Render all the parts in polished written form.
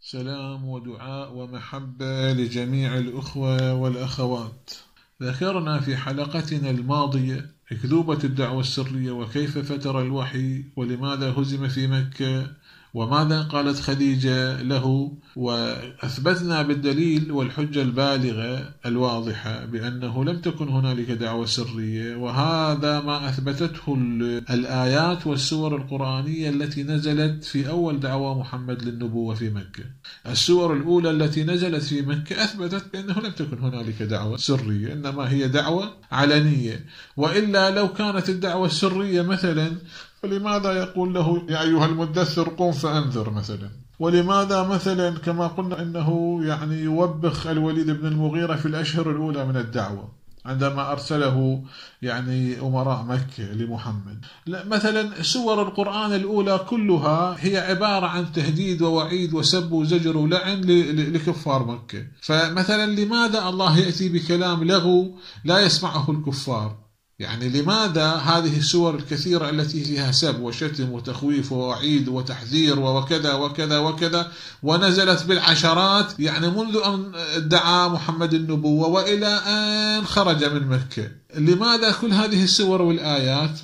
سلام ودعاء ومحبة لجميع الأخوة والأخوات. ذكرنا في حلقتنا الماضية أكذوبة الدعوة السرية وكيف فتر الوحي ولماذا هزم في مكة وماذا قالت خديجة له، وأثبتنا بالدليل والحجة البالغة الواضحة بأنه لم تكن هنالك دعوة سرية، وهذا ما أثبتته الآيات والسور القرآنية التي نزلت في أول دعوة محمد للنبوة في مكة. السور الأولى التي نزلت في مكة أثبتت بأنه لم تكن هنالك دعوة سرية، إنما هي دعوة علنية. وإلا لو كانت الدعوة السرية مثلا، فلماذا يقول له يا أيها المدثر قم فأنذر مثلا؟ ولماذا مثلا كما قلنا إنه يوبخ الوليد بن المغيرة في الأشهر الأولى من الدعوة عندما أرسله أمراء مكة لمحمد؟ لا، مثلا سور القرآن الأولى كلها هي عبارة عن تهديد ووعيد وسب وزجر ولعن لكفار مكة. فمثلا لماذا الله يأتي بكلام لغو لا يسمعه الكفار؟ لماذا هذه السور الكثيرة التي فيها سب وشتم وتخويف ووعيد وتحذير وكذا وكذا وكذا، ونزلت بالعشرات منذ أن ادعى محمد النبوة وإلى أن خرج من مكة؟ لماذا كل هذه السور والآيات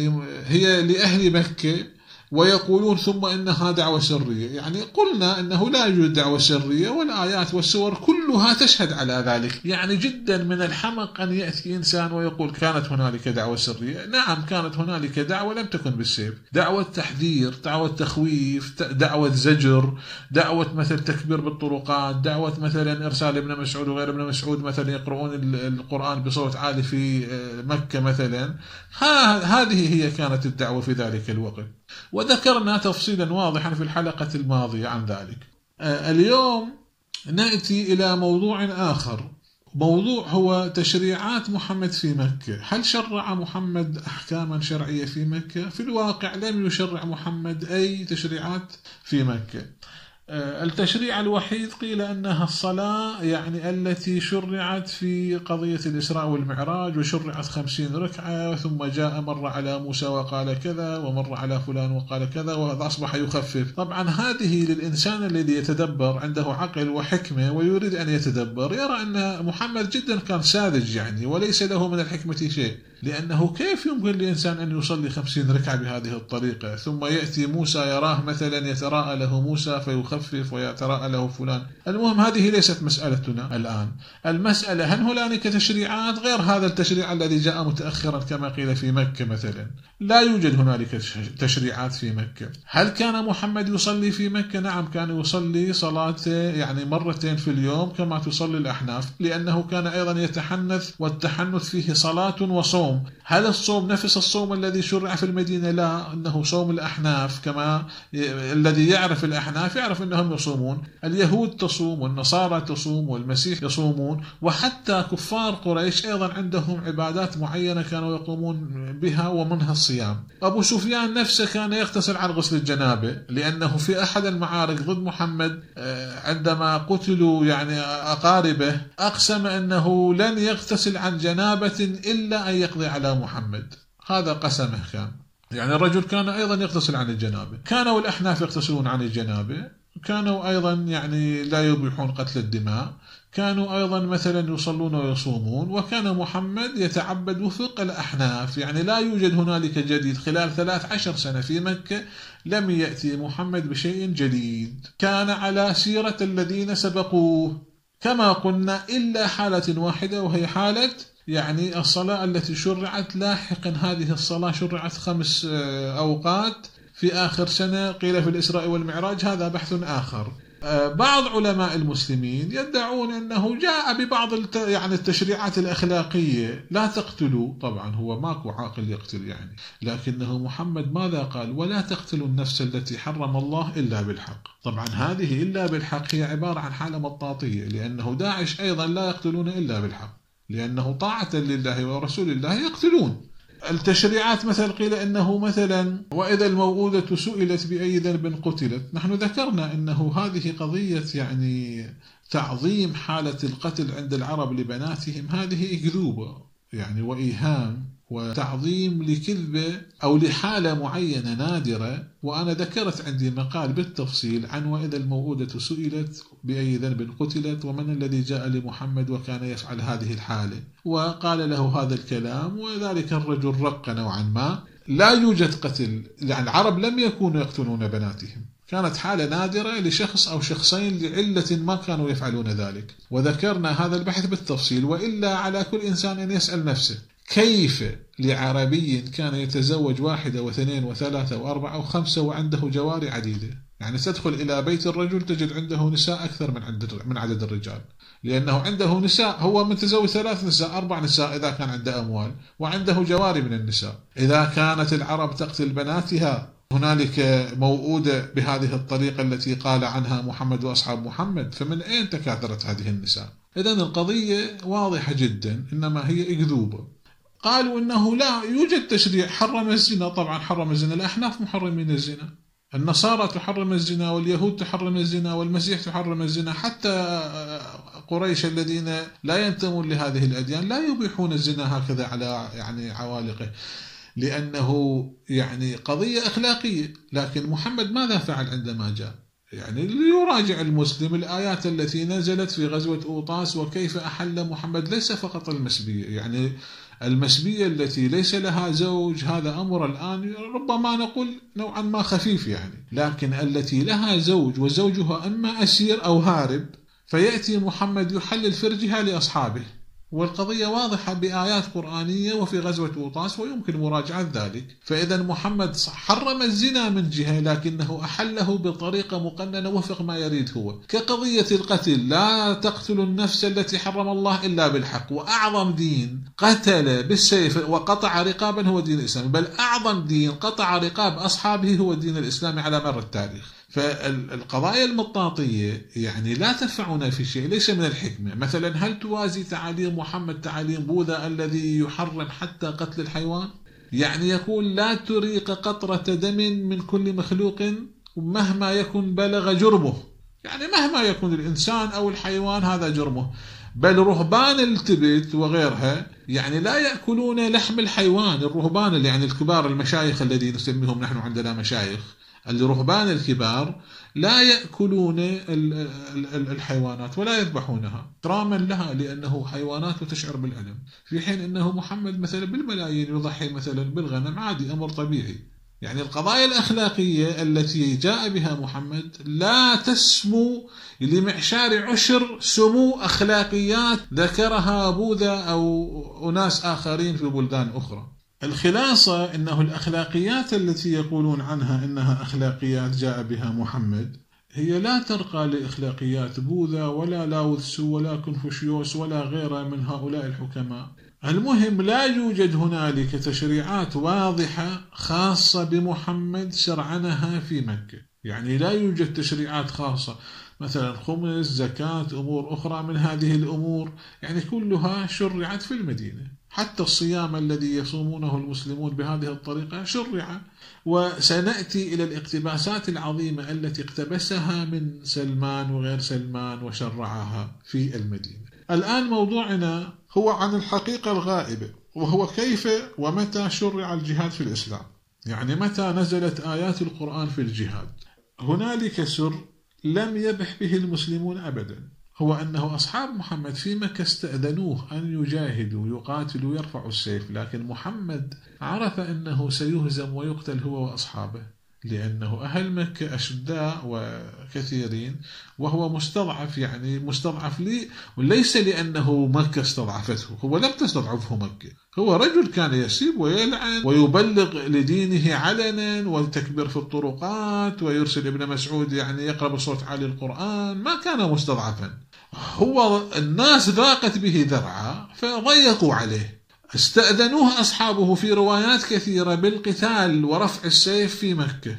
هي لأهل مكة ويقولون ثم إنها دعوة سرية؟ قلنا إنه لا يوجد دعوة سرية، والآيات والسور كلها تشهد على ذلك. جدا من الحمق أن يأتي إنسان ويقول كانت هنالك دعوة سرية. نعم، كانت هنالك دعوة لم تكن بالسيف، دعوة تحذير، دعوة تخويف، دعوة زجر، دعوة مثل تكبير بالطرقات، دعوة مثلا إرسال ابن مسعود وغير ابن مسعود مثلا يقرؤون القرآن بصوت عالي في مكة مثلا. هذه هي كانت الدعوة في ذلك الوقت، وذكرنا تفصيلا واضحا في الحلقة الماضية عن ذلك. اليوم نأتي إلى موضوع آخر، موضوع هو تشريعات محمد في مكة. هل شرع محمد أحكاما شرعية في مكة؟ في الواقع لم يشرع محمد أي تشريعات في مكة. التشريع الوحيد قيل أنها الصلاة، التي شرعت في قضية الإسراء والمعراج، وشرعت 50 ركعة، ثم جاء مر على موسى وقال كذا، ومر على فلان وقال كذا، وهذا أصبح يخفف. طبعا هذه للإنسان الذي يتدبر عنده عقل وحكمة ويريد أن يتدبر يرى أن محمد جدا كان ساذج وليس له من الحكمة شيء، لأنه كيف يمكن لإنسان أن يصلي 50 ركعة بهذه الطريقة، ثم يأتي موسى يراه مثلا يتراءى له موسى فيخفف ويتراءى له فلان. المهم هذه ليست مسألتنا الآن. المسألة هل هنالك تشريعات غير هذا التشريع الذي جاء متأخرا كما قيل في مكة مثلا؟ لا يوجد هنالك تشريعات في مكة. هل كان محمد يصلي في مكة؟ نعم، كان يصلي صلاة مرتين في اليوم كما تصلي الأحناف، لأنه كان أيضا يتحنث، والتحنث فيه صلاة وصوم. هل الصوم نفس الصوم الذي شرع في المدينة؟ لا، إنه صوم الأحناف، كما الذي يعرف الأحناف يعرف أنهم يصومون. اليهود تصوم، والنصارى تصوم، والمسيح يصومون، وحتى كفار قريش أيضا عندهم عبادات معينة كانوا يقومون بها ومنها الصيام. أبو سفيان نفسه كان يغتسل عن غسل الجنابة، لأنه في أحد المعارك ضد محمد عندما قتلوا أقاربه أقسم أنه لن يغتسل عن جنابة إلا أن يقضي على محمد. هذا قسمه كان. الرجل كان أيضا يغتسل عن الجنابة. كانوا الأحناف يغتسلون عن الجنابة، كانوا أيضا لا يبيحون قتل الدماء، كانوا أيضا مثلا يصلون ويصومون، وكان محمد يتعبد وفق الأحناف. لا يوجد هنالك جديد. خلال 13 سنة في مكة لم يأتي محمد بشيء جديد، كان على سيرة الذين سبقوه كما قلنا، إلا حالة واحدة، وهي حالة الصلاة التي شرعت لاحقا. هذه الصلاة شرعت 5 أوقات في آخر سنة قيل في الإسراء والمعراج، هذا بحث آخر. بعض علماء المسلمين يدعون أنه جاء ببعض التشريعات الأخلاقية، لا تقتلوا. طبعا هو ماكو عاقل يقتل لكنه محمد ماذا قال؟ ولا تقتلوا النفس التي حرم الله إلا بالحق. طبعا هذه إلا بالحق هي عبارة عن حالة مطاطية، لأنه داعش أيضا لا يقتلون إلا بالحق، لأنه طاعة لله ورسول الله يقتلون. التشريعات مثل قيل إنه مثلا وإذا الموءودة سئلت بأي ذنب قتلت. نحن ذكرنا إنه هذه قضية تعظيم حالة القتل عند العرب لبناتهم، هذه أكذوبة وإيهام وتعظيم لكذبة أو لحالة معينة نادرة. وأنا ذكرت عندي مقال بالتفصيل عن وإذا الموءودة سئلت بأي ذنب قتلت ومن الذي جاء لمحمد وكان يفعل هذه الحالة، وقال له هذا الكلام، وذلك الرجل رق نوعا ما. لا يوجد قتل، يعني العرب لم يكونوا يقتلون بناتهم، كانت حالة نادرة لشخص أو شخصين لعلة ما كانوا يفعلون ذلك، وذكرنا هذا البحث بالتفصيل. وإلا على كل إنسان أن يسأل نفسه كيف لعربي كان يتزوج 1 و2 و3 و4 و5 وعنده جواري عديدة، يعني تدخل إلى بيت الرجل تجد عنده نساء أكثر من عدد الرجال، لأنه عنده نساء، هو متزوج 3 نساء 4 نساء إذا كان عنده أموال، وعنده جواري من النساء. إذا كانت العرب تقتل بناتها، هنالك موؤودة بهذه الطريقة التي قال عنها محمد وأصحاب محمد، فمن أين تكاثرت هذه النساء؟ إذن القضية واضحة جدا، إنما هي أكذوبة. قالوا إنه لا يوجد تشريع حرم الزنا. طبعا حرم الزنا، الأحناف محرمين الزنا، النصارى تحرم الزنا، واليهود تحرم الزنا، والمسيح تحرم الزنا، حتى قريش الذين لا ينتمون لهذه الأديان لا يبيحون الزنا هكذا على يعني عوالقه، لأنه يعني قضية أخلاقية. لكن محمد ماذا فعل عندما جاء؟ يعني ليراجع المسلم الآيات التي نزلت في غزوة أوطاس وكيف أحل محمد، ليس فقط المسبية، يعني المسبية التي ليس لها زوج هذا أمر الآن ربما نقول نوعا ما خفيف يعني، لكن التي لها زوج وزوجها أما أسير أو هارب، فيأتي محمد يحلل فرجها لأصحابه، والقضية واضحة بآيات قرآنية وفي غزوة أوطاس ويمكن مراجعة ذلك. فإذا محمد حرم الزنا من جهة، لكنه أحله بطريقة مقننة وفق ما يريد هو، كقضية القتل، لا تقتلوا النفس التي حرم الله إلا بالحق، وأعظم دين قتل بالسيف وقطع رقابا هو دين الإسلام، بل أعظم دين قطع رقاب أصحابه هو الدين الإسلامي على مر التاريخ. فالقضايا المطاطية يعني لا تنفعنا في شيء، ليس من الحكمة. مثلا هل توازي تعاليم محمد تعاليم بوذا الذي يحرم حتى قتل الحيوان؟ يعني يقول لا تريق قطرة دم من كل مخلوق مهما يكن بلغ جرمه، يعني مهما يكون الإنسان أو الحيوان هذا جرمه. بل رهبان التبت وغيرها يعني لا يأكلون لحم الحيوان، الرهبان اللي يعني الكبار المشايخ الذين نسميهم نحن عندنا مشايخ، الرهبان الكبار لا يأكلون الحيوانات ولا يذبحونها احتراما لها لأنه حيوانات وتشعر بالألم، في حين أنه محمد مثلا بالملايين يضحي مثلا بالغنم عادي، أمر طبيعي. يعني القضايا الأخلاقية التي جاء بها محمد لا تسمو لمعشار عشر سمو أخلاقيات ذكرها بوذا أو أناس آخرين في بلدان أخرى. الخلاصة أنه الأخلاقيات التي يقولون عنها أنها أخلاقيات جاء بها محمد هي لا ترقى لأخلاقيات بوذا ولا لاوتسو ولا كونفوشيوس ولا غيره من هؤلاء الحكماء. المهم لا يوجد هنالك تشريعات واضحة خاصة بمحمد شرعنها في مكة، يعني لا يوجد تشريعات خاصة مثلا خمس، زكاة، أمور أخرى من هذه الأمور، يعني كلها شرعت في المدينة. حتى الصيام الذي يصومونه المسلمون بهذه الطريقة شرع، وسنأتي إلى الاقتباسات العظيمة التي اقتبسها من سلمان وغير سلمان وشرعها في المدينة. الآن موضوعنا هو عن الحقيقة الغائبة، وهو كيف ومتى شرع الجهاد في الإسلام، يعني متى نزلت آيات القرآن في الجهاد. هنالك سر لم يبح به المسلمون أبدا، هو أنه أصحاب محمد في مكة استأذنوه أن يجاهدوا يقاتلوا يرفعوا السيف، لكن محمد عرف أنه سيهزم ويقتل هو وأصحابه، لأنه أهل مكة أشداء وكثيرين وهو مستضعف، يعني مستضعف وليس لأنه مكة استضعفته، هو لم تستضعفه مكة، هو رجل كان يسيب ويلعن ويبلغ لدينه علنا والتكبير في الطرقات ويرسل ابن مسعود يعني يقرأ بصوت عالي القرآن، ما كان مستضعفا، هو الناس ضاقت به ذرعا فضيقوا عليه. استأذنوه أصحابه في روايات كثيرة بالقتال ورفع السيف في مكة،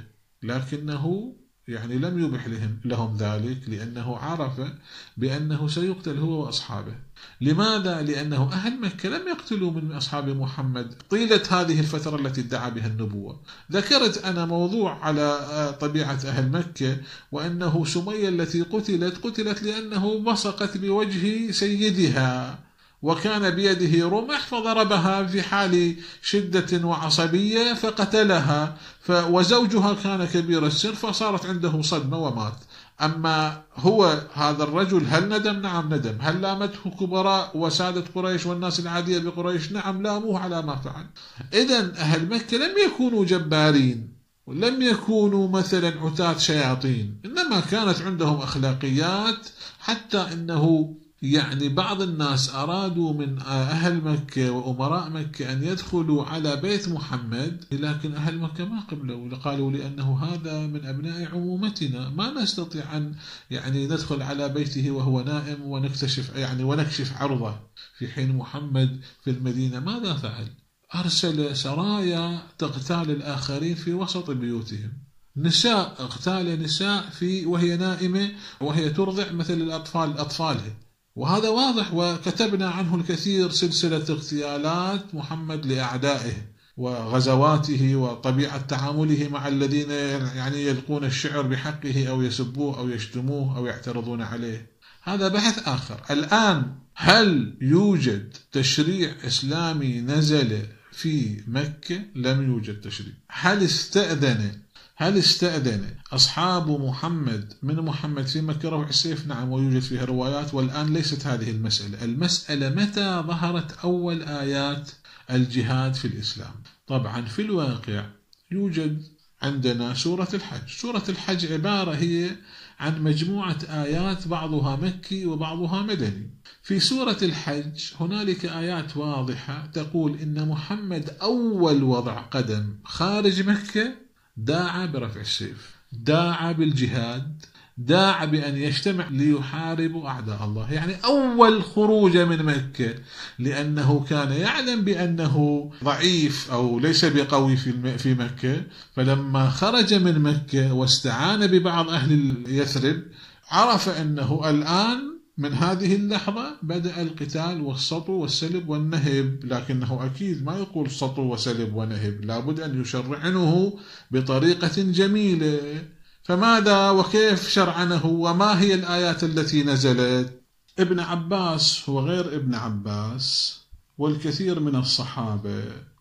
لكنه يعني لم يبح لهم ذلك، لأنه عرف بأنه سيقتل هو وأصحابه. لماذا؟ لأنه أهل مكة لم يقتلوا من أصحاب محمد طيلة هذه الفترة التي ادعى بها النبوة. ذكرت أنا موضوع على طبيعة أهل مكة، وأنه سمية التي قتلت لأنه بصقت بوجه سيدها، وكان بيده رمح فضربها في حال شدة وعصبية فقتلها، وزوجها كان كبير السن فصارت عنده صدمة ومات. أما هو هذا الرجل هل ندم؟ نعم ندم. هل لامته كبراء وسادة قريش والناس العادية بقريش؟ نعم لاموه على ما فعل. إذن أهل مكة لم يكونوا جبارين، ولم يكونوا مثلا عتاة شياطين، إنما كانت عندهم أخلاقيات، حتى أنه يعني بعض الناس أرادوا من أهل مكة وأمراء مكة أن يدخلوا على بيت محمد، لكن أهل مكة ما قبلوا، قالوا لأنه هذا من أبناء عمومتنا، ما نستطيع أن يعني ندخل على بيته وهو نائم ونكشف عرضه. في حين محمد في المدينة ماذا فعل؟ أرسل سرايا تغتال الآخرين في وسط بيوتهم، نساء، اغتال نساء وهي نائمة وهي ترضع مثل أطفالها، وهذا واضح وكتبنا عنه الكثير، سلسلة اغتيالات محمد لأعدائه وغزواته وطبيعة تعامله مع الذين يعني يلقون الشعر بحقه أو يسبوه أو يشتموه أو يعترضون عليه. هذا بحث آخر. الآن هل يوجد تشريع إسلامي نزل في مكة؟ لم يوجد تشريع. هل استأذن أصحاب محمد من محمد في مكة رفع السيف؟ نعم، ويوجد فيها روايات. والآن ليست هذه المسألة متى ظهرت أول آيات الجهاد في الإسلام؟ طبعا في الواقع يوجد عندنا سورة الحج. سورة الحج عبارة هي عن مجموعة آيات بعضها مكي وبعضها مدني. في سورة الحج هنالك آيات واضحة تقول إن محمد أول وضع قدم خارج مكة داعى برفع السيف، داعى بالجهاد، داعى بأن يجتمع ليحاربوا أعداء الله. يعني أول خروج من مكة، لأنه كان يعلم بأنه ضعيف أو ليس بقوي في مكة، فلما خرج من مكة واستعان ببعض أهل يثرب عرف أنه الآن من هذه اللحظة بدأ القتال والسطو والسلب والنهب، لكنه أكيد ما يقول سطو وسلب ونهب، لابد أن يشرعنه بطريقة جميلة. فماذا وكيف شرعنه وما هي الآيات التي نزلت؟ ابن عباس وغير ابن عباس والكثير من الصحابة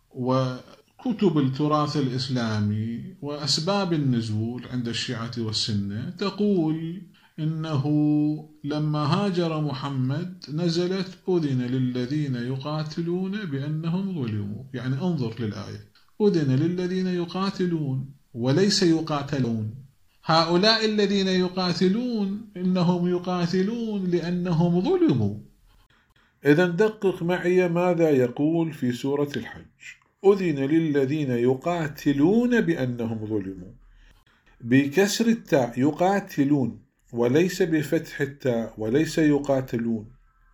وكتب التراث الإسلامي وأسباب النزول عند الشيعة والسنة تقول إنه لما هاجر محمد نزلت أذن للذين يقاتلون بأنهم ظلموا. يعني انظر للآية، أذن للذين يقاتلون وليس يقاتلون. هؤلاء الذين يقاتلون إنهم يقاتلون لأنهم ظلموا. إذا دقق معي ماذا يقول في سورة الحج. أذن للذين يقاتلون بأنهم ظلموا، بكسر التاء يقاتلون، وليس بفتح التاء، وليس يقاتلون،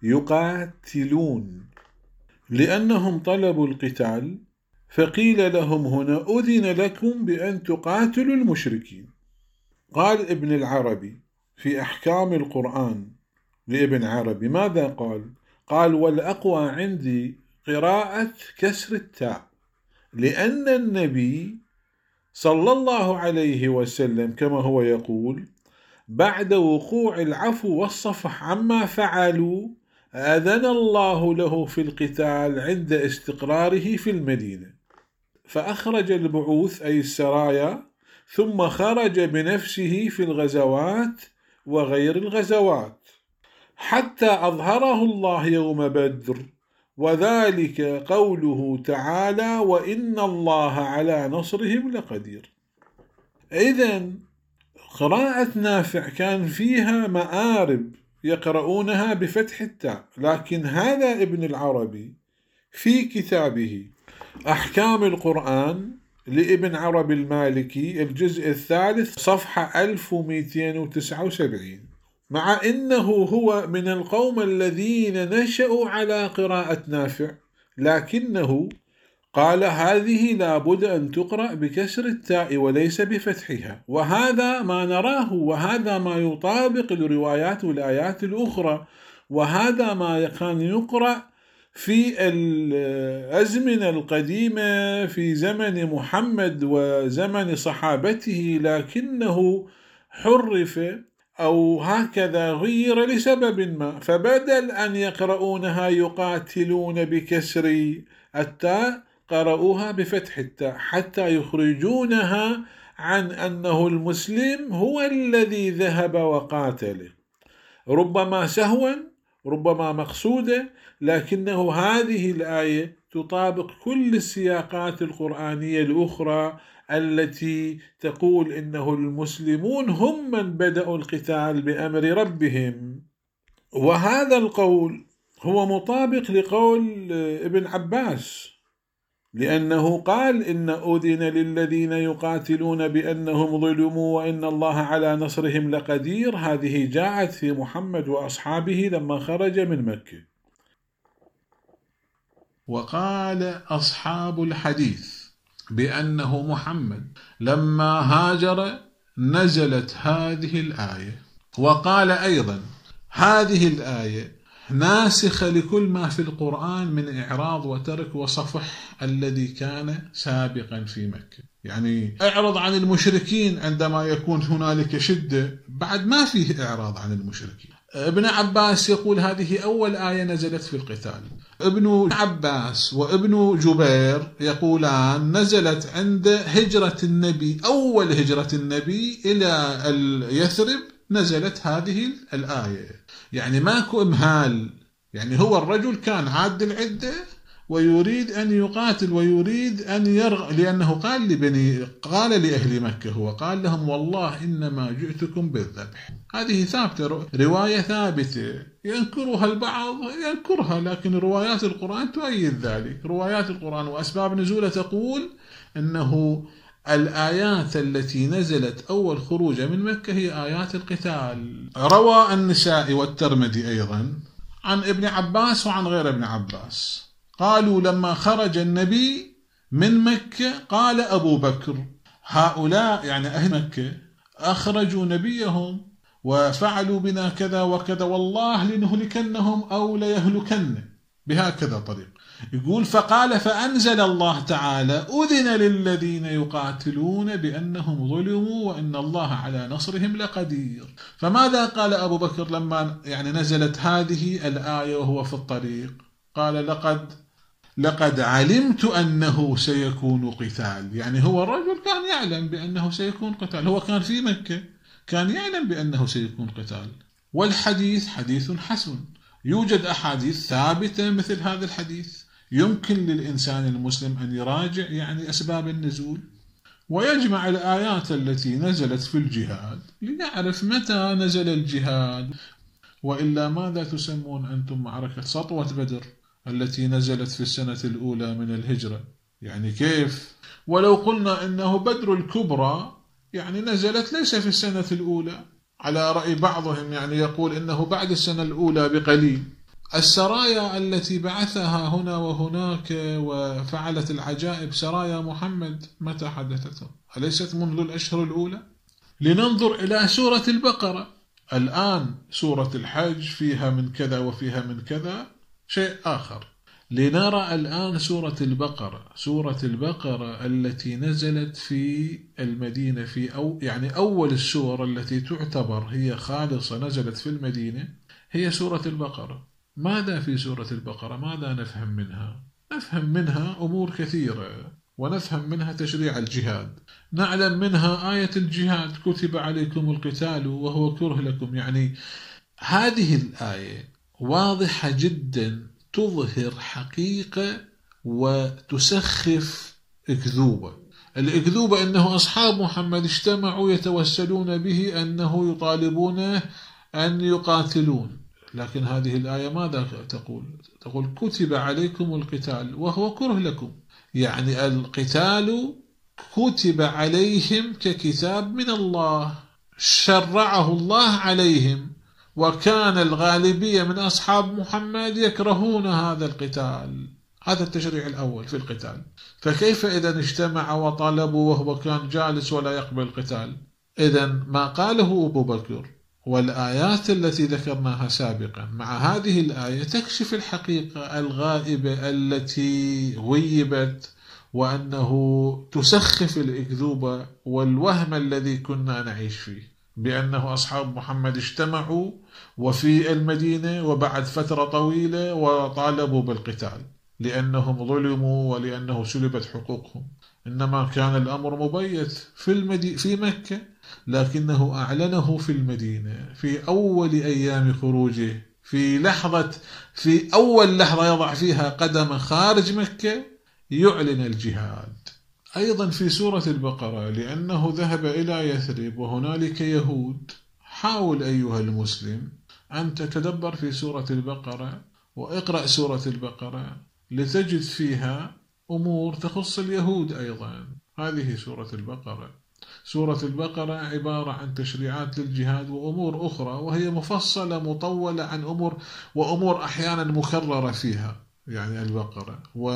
يقاتلون، لأنهم طلبوا القتال، فقيل لهم هنا أذن لكم بأن تقاتلوا المشركين. قال ابن العربي في أحكام القرآن لابن عربي ماذا قال؟ قال والأقوى عندي قراءة كسر التاء، لأن النبي صلى الله عليه وسلم كما هو يقول بعد وقوع العفو والصفح عما فعلوا أذن الله له في القتال عند استقراره في المدينة، فأخرج البعوث أي السرايا، ثم خرج بنفسه في الغزوات وغير الغزوات حتى أظهره الله يوم بدر، وذلك قوله تعالى وإن الله على نصرهم لقدير. إذن قراءة نافع كان فيها مآرب يقرؤونها بفتح التاء، لكن هذا ابن العربي في كتابه أحكام القرآن لابن عربي المالكي الجزء الثالث صفحة 1279، مع إنه هو من القوم الذين نشأوا على قراءة نافع، لكنه قال هذه لابد أن تقرأ بكسر التاء وليس بفتحها، وهذا ما نراه، وهذا ما يطابق الروايات والآيات الأخرى، وهذا ما كان يقرأ في الأزمنة القديمة في زمن محمد وزمن صحابته، لكنه حرف أو هكذا غير لسبب ما، فبدل أن يقرؤونها يقاتلون بكسر التاء قرؤوها بفتح التاء حتى يخرجونها عن أنه المسلم هو الذي ذهب وقاتل، ربما سهوا ربما مقصودا، لكنه هذه الآية تطابق كل السياقات القرآنية الأخرى التي تقول إنه المسلمون هم من بدأوا القتال بأمر ربهم. وهذا القول هو مطابق لقول ابن عباس، لأنه قال إن أذن للذين يقاتلون بأنهم ظلموا وإن الله على نصرهم لقدير. هذه جاءت في محمد وأصحابه لما خرج من مكة. وقال أصحاب الحديث بأنه محمد لما هاجر نزلت هذه الآية. وقال أيضا هذه الآية ناسخة لكل ما في القرآن من إعراض وترك وصفح الذي كان سابقا في مكة، يعني اعرض عن المشركين عندما يكون هنالك شدة، بعد ما فيه إعراض عن المشركين. ابن عباس يقول هذه أول آية نزلت في القتال. ابن عباس وابن جبير يقولان نزلت عند هجرة النبي، أول هجرة النبي إلى يثرب نزلت هذه الآية، يعني ماكو إمهال. يعني هو الرجل كان عاد العدة ويريد أن يقاتل ويريد أن يرغب، لأنه قال لأهل مكة، هو قال لهم والله إنما جئتكم بالذبح. هذه ثابتة، رواية ثابتة ينكرها البعض ينكرها، لكن روايات القرآن تؤيد ذلك. روايات القرآن وأسباب نزوله تقول أنه الآيات التي نزلت أول خروج من مكة هي آيات القتال. روى النسائي والترمذي أيضا عن ابن عباس وعن غير ابن عباس قالوا لما خرج النبي من مكة قال أبو بكر هؤلاء يعني أهل مكة أخرجوا نبيهم وفعلوا بنا كذا وكذا والله لنهلكنهم أو ليهلكن بهكذا طريق. يقول فقال فأنزل الله تعالى أذن للذين يقاتلون بأنهم ظلموا وإن الله على نصرهم لقدير. فماذا قال أبو بكر لما يعني نزلت هذه الآية وهو في الطريق؟ قال لقد علمت أنه سيكون قتال. يعني هو الرجل كان يعلم بأنه سيكون قتال، هو كان في مكة كان يعلم بأنه سيكون قتال. والحديث حديث حسن، يوجد أحاديث ثابتة مثل هذا الحديث، يمكن للإنسان المسلم أن يراجع يعني أسباب النزول ويجمع الآيات التي نزلت في الجهاد لنعرف متى نزل الجهاد. وإلا ماذا تسمون أنتم معركة سطوة بدر التي نزلت في السنة الأولى من الهجرة؟ يعني كيف؟ ولو قلنا إنه بدر الكبرى يعني نزلت ليس في السنة الأولى، على رأي بعضهم يعني يقول إنه بعد السنة الأولى بقليل. السرايا التي بعثها هنا وهناك وفعلت العجائب سرايا محمد متى حدثت؟ أليست منذ الأشهر الأولى؟ لننظر إلى سورة البقرة الآن، سورة الحج فيها من كذا وفيها من كذا شيء آخر. لنرى الآن سورة البقرة التي نزلت في المدينة يعني أول السور التي تعتبر هي خالصة نزلت في المدينة هي سورة البقرة. ماذا في سورة البقرة؟ ماذا نفهم منها؟ نفهم منها أمور كثيرة، ونفهم منها تشريع الجهاد، نعلم منها آية الجهاد كتب عليكم القتال وهو كره لكم. يعني هذه الآية واضحة جدا تظهر حقيقة وتسخف أكذوبة. الأكذوبة أنه أصحاب محمد اجتمعوا يتوسلون به أنه يطالبونه أن يقاتلون، لكن هذه الآية ماذا تقول كتب عليكم القتال وهو كره لكم، يعني القتال كتب عليهم ككتاب من الله شرعه الله عليهم، وكان الغالبية من أصحاب محمد يكرهون هذا القتال. هذا التشريع الأول في القتال. فكيف إذا اجتمع وطالبوا وهو كان جالس ولا يقبل القتال؟ إذا ما قاله أبو بكر والآيات التي ذكرناها سابقا مع هذه الآية تكشف الحقيقة الغائبة التي غيبت، وأنه تسخف الأكذوبة والوهم الذي كنا نعيش فيه. بأنه أصحاب محمد اجتمعوا وفي المدينة وبعد فترة طويلة وطالبوا بالقتال لأنهم ظلموا ولأنه سلبت حقوقهم، إنما كان الأمر مبيت في مكة، لكنه أعلنه في المدينة في أول أيام خروجه، في أول لحظة يضع فيها قدم خارج مكة يعلن الجهاد. أيضا في سورة البقرة لأنه ذهب إلى يثرب وهنالك يهود، حاول أيها المسلم أن تتدبر في سورة البقرة واقرأ سورة البقرة لتجد فيها أمور تخص اليهود أيضا. هذه سورة البقرة. سورة البقرة عبارة عن تشريعات للجهاد وأمور أخرى، وهي مفصلة مطولة عن وأمور أحيانا مكررة فيها، يعني البقرة،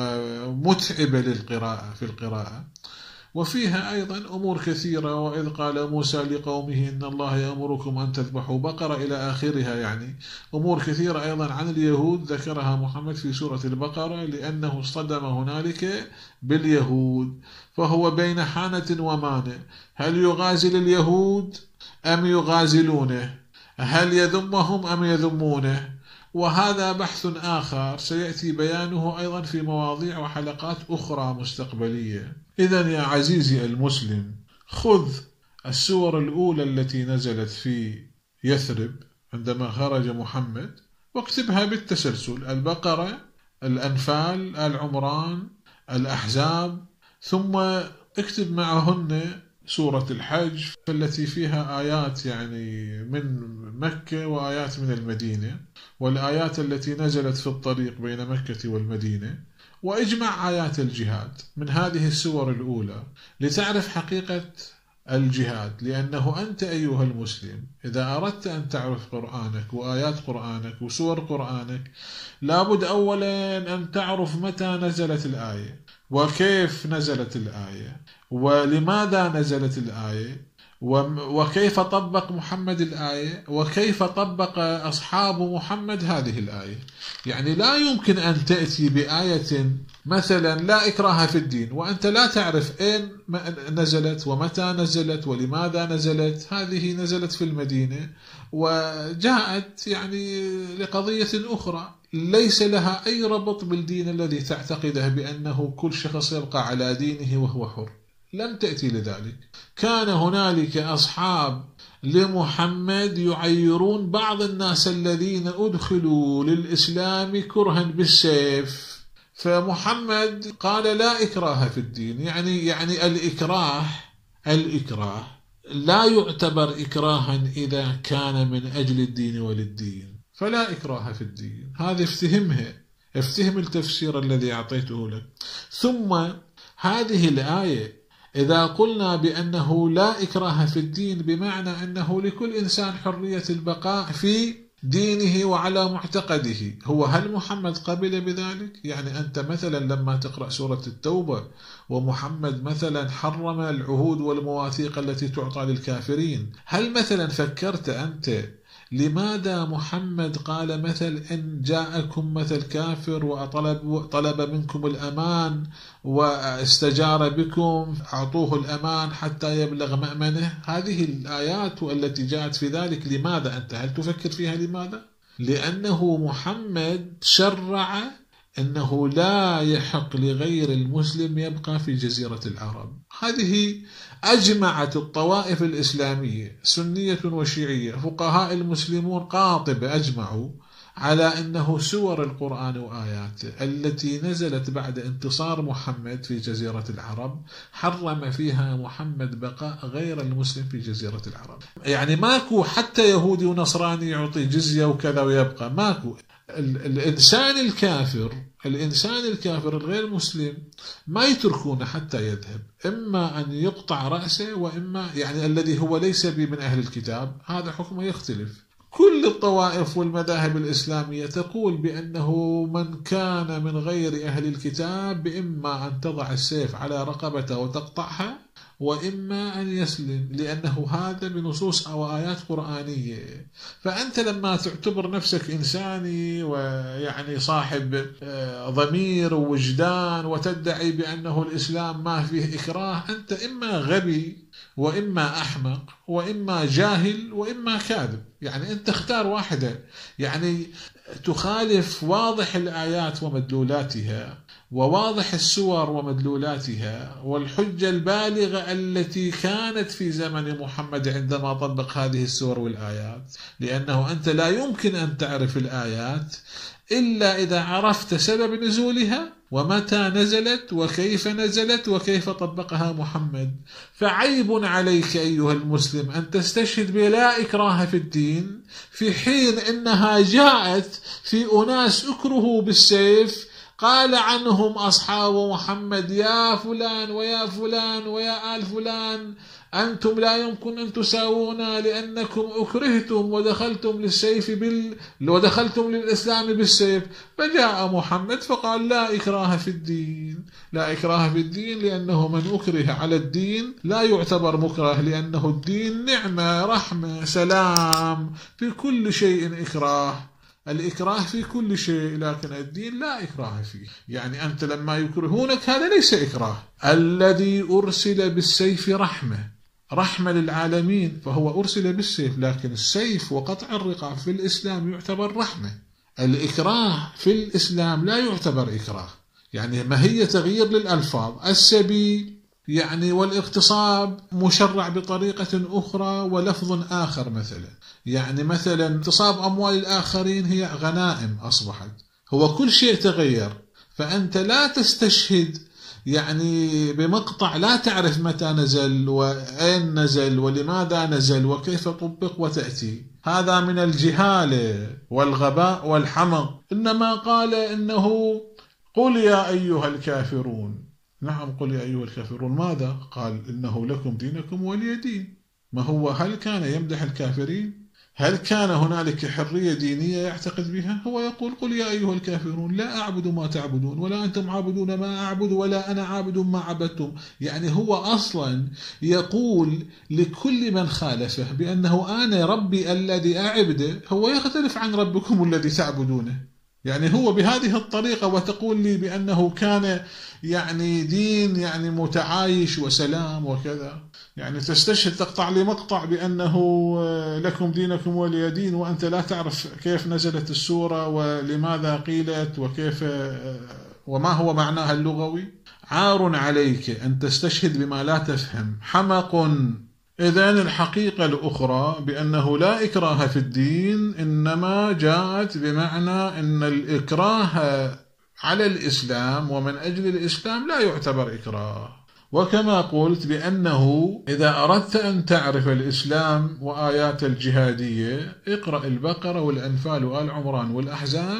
ومتعبة للقراءة في القراءة. وفيها أيضا أمور كثيرة، وإذ قال موسى لقومه إن الله يأمركم أن تذبحوا بقرة إلى آخرها، يعني أمور كثيرة أيضا عن اليهود ذكرها محمد في سورة البقرة لأنه اصطدم هنالك باليهود، فهو بين حانة ومانع، هل يغازل اليهود أم يغازلونه؟ هل يذمهم أم يذمونه؟ وهذا بحث آخر سيأتي بيانه أيضا في مواضيع وحلقات أخرى مستقبلية. إذن يا عزيزي المسلم، خذ السور الأولى التي نزلت في يثرب عندما خرج محمد واكتبها بالتسلسل: البقرة، الأنفال، العمران، الأحزاب، ثم اكتب معهن سورة الحج التي فيها آيات يعني من مكة وآيات من المدينة، والآيات التي نزلت في الطريق بين مكة والمدينة، وإجمع آيات الجهاد من هذه السور الأولى لتعرف حقيقة الجهاد. لأنه أنت أيها المسلم إذا أردت أن تعرف قرآنك وآيات قرآنك وسور قرآنك، لابد أولا أن تعرف متى نزلت الآية، وكيف نزلت الآية، ولماذا نزلت الآية، وكيف طبق محمد الآية، وكيف طبق أصحاب محمد هذه الآية. يعني لا يمكن أن تأتي بآية مثلا لا إكراه في الدين وأنت لا تعرف أين نزلت ومتى نزلت ولماذا نزلت. هذه نزلت في المدينة وجاءت يعني لقضية أخرى ليس لها أي ربط بالدين الذي تعتقده بأنه كل شخص يبقى على دينه وهو حر، لم تأتي لذلك. كان هنالك أصحاب لمحمد يعيرون بعض الناس الذين أدخلوا للإسلام كرها بالسيف، فمحمد قال لا إكراه في الدين. يعني الإكراه لا يعتبر إكراها إذا كان من أجل الدين وللدين، فلا إكراه في الدين. هذا افتهم التفسير الذي أعطيته لك. ثم هذه الآية إذا قلنا بأنه لا إكراه في الدين بمعنى أنه لكل إنسان حرية البقاء في دينه وعلى معتقده، هل محمد قبل بذلك؟ يعني أنت مثلا لما تقرأ سورة التوبة ومحمد مثلا حرم العهود والمواثيق التي تعطى للكافرين، هل مثلا فكرت أنت لماذا محمد قال مثل إن جاءكم مثل كافر وطلب منكم الأمان واستجار بكم أعطوه الأمان حتى يبلغ مأمنه؟ هذه الآيات التي جاءت في ذلك، لماذا أنت هل تفكر فيها؟ لماذا؟ لأنه محمد شرع أنه لا يحق لغير المسلم يبقى في جزيرة العرب. هذه أجمعت الطوائف الإسلامية سنية وشيعية، فقهاء المسلمون قاطبة أجمعوا على أنه سور القرآن وآياته التي نزلت بعد انتصار محمد في جزيرة العرب حرم فيها محمد بقاء غير المسلم في جزيرة العرب. يعني ماكو حتى يهودي ونصراني يعطي جزية وكذا ويبقى، ماكو. الإنسان الكافر الغير مسلم ما يتركونه حتى يذهب، إما أن يقطع رأسه وإما يعني الذي هو ليس من أهل الكتاب هذا حكمه يختلف. كل الطوائف والمذاهب الإسلامية تقول بأنه من كان من غير أهل الكتاب إما أن تضع السيف على رقبته وتقطعها وإما أن يسلم، لأنه هذا بنصوص أو آيات قرآنية. فأنت لما تعتبر نفسك إنساني ويعني صاحب ضمير ووجدان وتدعي بأنه الإسلام ما فيه إكراه، أنت إما غبي وإما أحمق وإما جاهل وإما كاذب. يعني أنت اختار واحدة، يعني تخالف واضح الآيات ومدلولاتها وواضح السور ومدلولاتها والحجة البالغة التي كانت في زمن محمد عندما طبق هذه السور والآيات، لأنه أنت لا يمكن أن تعرف الآيات إلا إذا عرفت سبب نزولها ومتى نزلت وكيف نزلت وكيف طبقها محمد. فعيب عليك أيها المسلم أن تستشهد بلا إكراه في الدين في حين إنها جاءت في أناس أكرهوا بالسيف، قال عنهم أصحاب محمد يا فلان ويا فلان ويا آل فلان أنتم لا يمكن أن تساوونا لأنكم أكرهتم ودخلتم للإسلام بالسيف. فجاء محمد فقال لا إكراه في الدين، لا إكراه في الدين، لأنه من أكره على الدين لا يعتبر مكره، لأنه الدين نعمة رحمة سلام، في كل شيء إكراه، الإكراه في كل شيء، لكن الدين لا إكراه فيه. يعني أنت لما يكرهونك هذا ليس إكراه. الذي أرسل بالسيف رحمة للعالمين، فهو أرسل بالسيف، لكن السيف وقطع الرقاب في الإسلام يعتبر رحمة. الإكراه في الإسلام لا يعتبر إكراه، يعني ما هي تغيير للألفاظ. السبي يعني والاغتصاب مشرع بطريقة أخرى ولفظ آخر، يعني مثلا اغتصاب أموال الآخرين هي غنائم أصبحت، هو كل شيء تغير. فأنت لا تستشهد يعني بمقطع لا تعرف متى نزل وأين نزل ولماذا نزل وكيف طبق وتأتي، هذا من الجهالة والغباء والحمق. إنما قال إنه قل يا أيها الكافرون. نعم قل يا أيها الكافرون، ماذا قال؟ إنه لكم دينكم ولي دين. ما هو هل كان يمدح الكافرين؟ هل كان هنالك حرية دينية يعتقد بها؟ هو يقول قل يا أيها الكافرون لا أعبد ما تعبدون ولا أنتم عابدون ما أعبد ولا أنا عابد ما عبدتم. يعني هو أصلا يقول لكل من خالفه بأنه أنا ربي الذي أعبده هو يختلف عن ربكم الذي تعبدونه. يعني هو بهذه الطريقة وتقول لي بأنه كان يعني دين يعني متعايش وسلام وكذا. يعني تستشهد تقطع لي مقطع بأنه لكم دينكم ولي دين وأنت لا تعرف كيف نزلت السورة ولماذا قيلت وكيف وما هو معناها اللغوي. عار عليك أن تستشهد بما لا تفهم، حمق. إذن الحقيقة الأخرى بأنه لا إكراه في الدين إنما جاءت بمعنى أن الإكراه على الإسلام ومن أجل الإسلام لا يعتبر إكراه. وكما قلت بأنه إذا أردت أن تعرف الإسلام وآيات الجهادية اقرأ البقرة والأنفال وآل عمران والأحزاب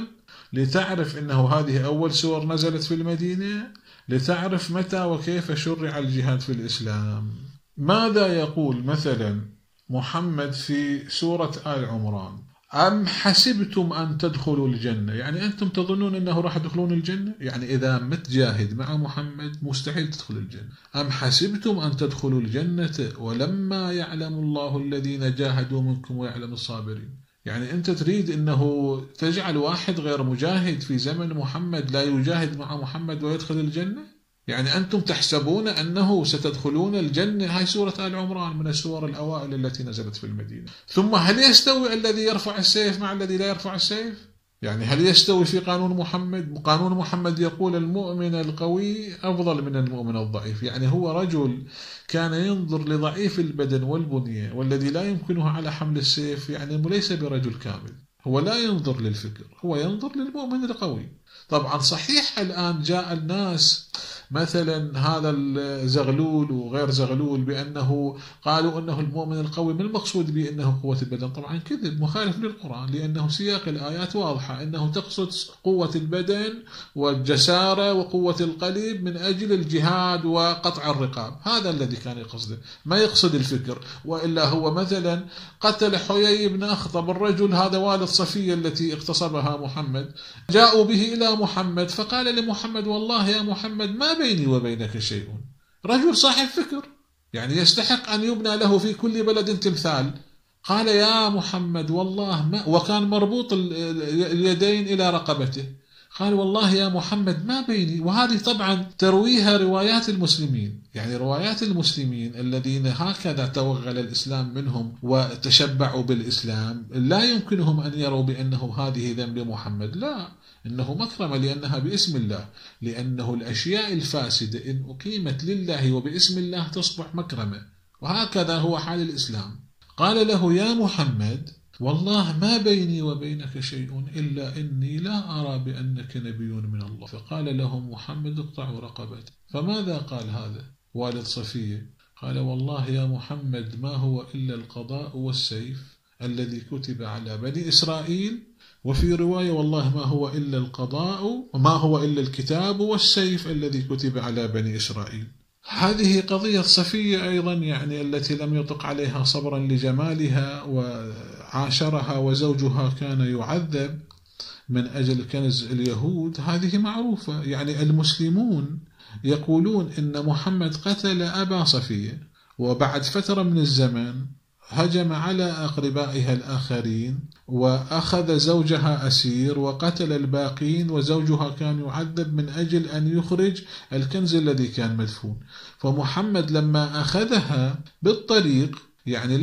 لتعرف أنه هذه أول سور نزلت في المدينة، لتعرف متى وكيف شرع الجهاد في الإسلام. ماذا يقول مثلا محمد في سورة آل عمران؟ أم حسبتم أن تدخلوا الجنة، يعني أنتم تظنون أنه راح تدخلون الجنة؟ يعني إذا مت جاهد مع محمد مستحيل تدخل الجنة. أم حسبتم أن تدخلوا الجنة ولما يعلم الله الذين جاهدوا منكم ويعلم الصابرين. يعني أنت تريد أنه تجعل واحد غير مجاهد في زمن محمد لا يجاهد مع محمد ويدخل الجنة؟ يعني أنتم تحسبون أنه ستدخلون الجنة. هاي سورة آل عمران من السور الأوائل التي نزلت في المدينة. ثم هل يستوي الذي يرفع السيف مع الذي لا يرفع السيف؟ يعني هل يستوي في قانون محمد؟ قانون محمد يقول المؤمن القوي أفضل من المؤمن الضعيف. يعني هو رجل كان ينظر لضعيف البدن والبنية والذي لا يمكنه على حمل السيف، يعني ليس برجل كامل. هو لا ينظر للفكر، هو ينظر للمؤمن القوي. طبعا صحيح الآن جاء الناس مثلا هذا الزغلول وغير زغلول بأنه قالوا أنه المؤمن القوي، ما المقصود به أنه قوة البدن؟ طبعا كذب مخالف للقرآن، لأنه سياق الآيات واضحة أنه تقصد قوة البدن والجسارة وقوة القلب من أجل الجهاد وقطع الرقاب. هذا الذي كان يقصده، ما يقصد الفكر. وإلا هو مثلا قتل حيي بن أخطب الرجل هذا والد صفية التي اغتصبها محمد، جاءوا به إلى محمد فقال لمحمد والله يا محمد ما بيني وبينك شيء. رجل صاحب فكر يعني يستحق أن يبنى له في كل بلد تمثال. قال يا محمد والله ما، وكان مربوط اليدين إلى رقبته، قال والله يا محمد ما بيني. وهذه طبعا ترويها روايات المسلمين، يعني روايات المسلمين الذين هكذا توغل الإسلام منهم وتشبعوا بالإسلام لا يمكنهم أن يروا بأنه هذه ذنب محمد، لا، إنه مكرمة لأنها باسم الله، لأنه الأشياء الفاسدة إن أقيمت لله وباسم الله تصبح مكرمة، وهكذا هو حال الإسلام. قال له يا محمد والله ما بيني وبينك شيء إلا إني لا أرى بأنك نبي من الله. فقال له محمد اقطعوا رقبته. فماذا قال هذا والد صفية؟ قال والله يا محمد ما هو إلا القضاء والسيف الذي كتب على بني إسرائيل، وفي رواية والله ما هو إلا القضاء وما هو إلا الكتاب والسيف الذي كتب على بني إسرائيل. هذه قضية صفية أيضا، يعني التي لم يطق عليها صبرا لجمالها وعاشرها وزوجها كان يعذب من أجل كنز اليهود. هذه معروفة، يعني المسلمون يقولون إن محمد قتل أبا صفية، وبعد فترة من الزمن هجم على أقربائها الآخرين وأخذ زوجها أسير وقتل الباقين، وزوجها كان يعذب من أجل أن يخرج الكنز الذي كان مدفون. فمحمد لما أخذها بالطريق يعني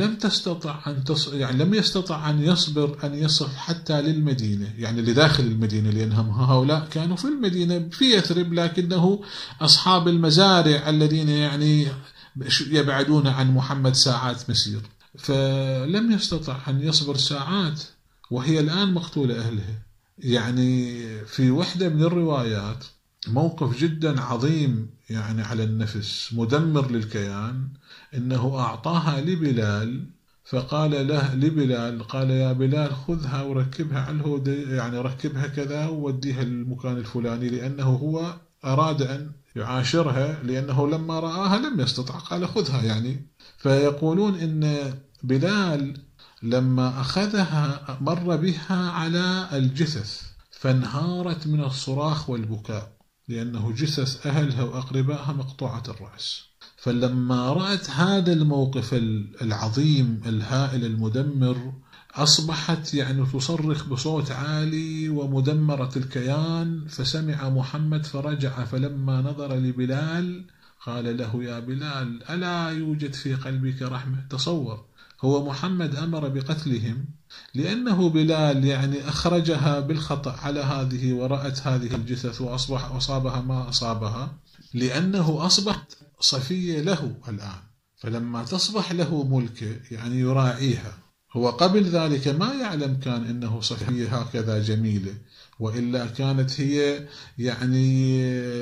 لم يستطع أن يصبر أن يصل حتى للمدينة، يعني لداخل المدينة، لأنهم هؤلاء كانوا في المدينة في يثرب، لكنه أصحاب المزارع الذين يعني يبعدون عن محمد ساعات مسير، فلم يستطع أن يصبر ساعات وهي الآن مقتولة أهلها. يعني في وحدة من الروايات موقف جدا عظيم يعني على النفس مدمر للكيان، إنه أعطاها لبلال، فقال له لبلال، قال يا بلال خذها وركبها على الهود، يعني ركبها كذا ووديها المكان الفلاني، لأنه هو أراد أن يعاشرها، لأنه لما رآها لم يستطع، قال خذها يعني. فيقولون إن بلال لما أخذها مر بها على الجثث فانهارت من الصراخ والبكاء، لأنه جثث أهلها وأقربائها مقطوعة الرأس. فلما رأت هذا الموقف العظيم الهائل المدمر أصبحت يعني تصرخ بصوت عالي ومدمرة الكيان. فسمع محمد فرجع، فلما نظر لبلال قال له يا بلال ألا يوجد في قلبك رحمة؟ تصور، هو محمد أمر بقتلهم لأنه بلال يعني أخرجها بالخطأ على هذه ورأت هذه الجثث وأصابها ما أصابها، لأنه أصبحت صفية له الآن، فلما تصبح له ملكه يعني يراعيها. هو قبل ذلك ما يعلم كان إنه صفية هكذا جميلة، وإلا كانت هي يعني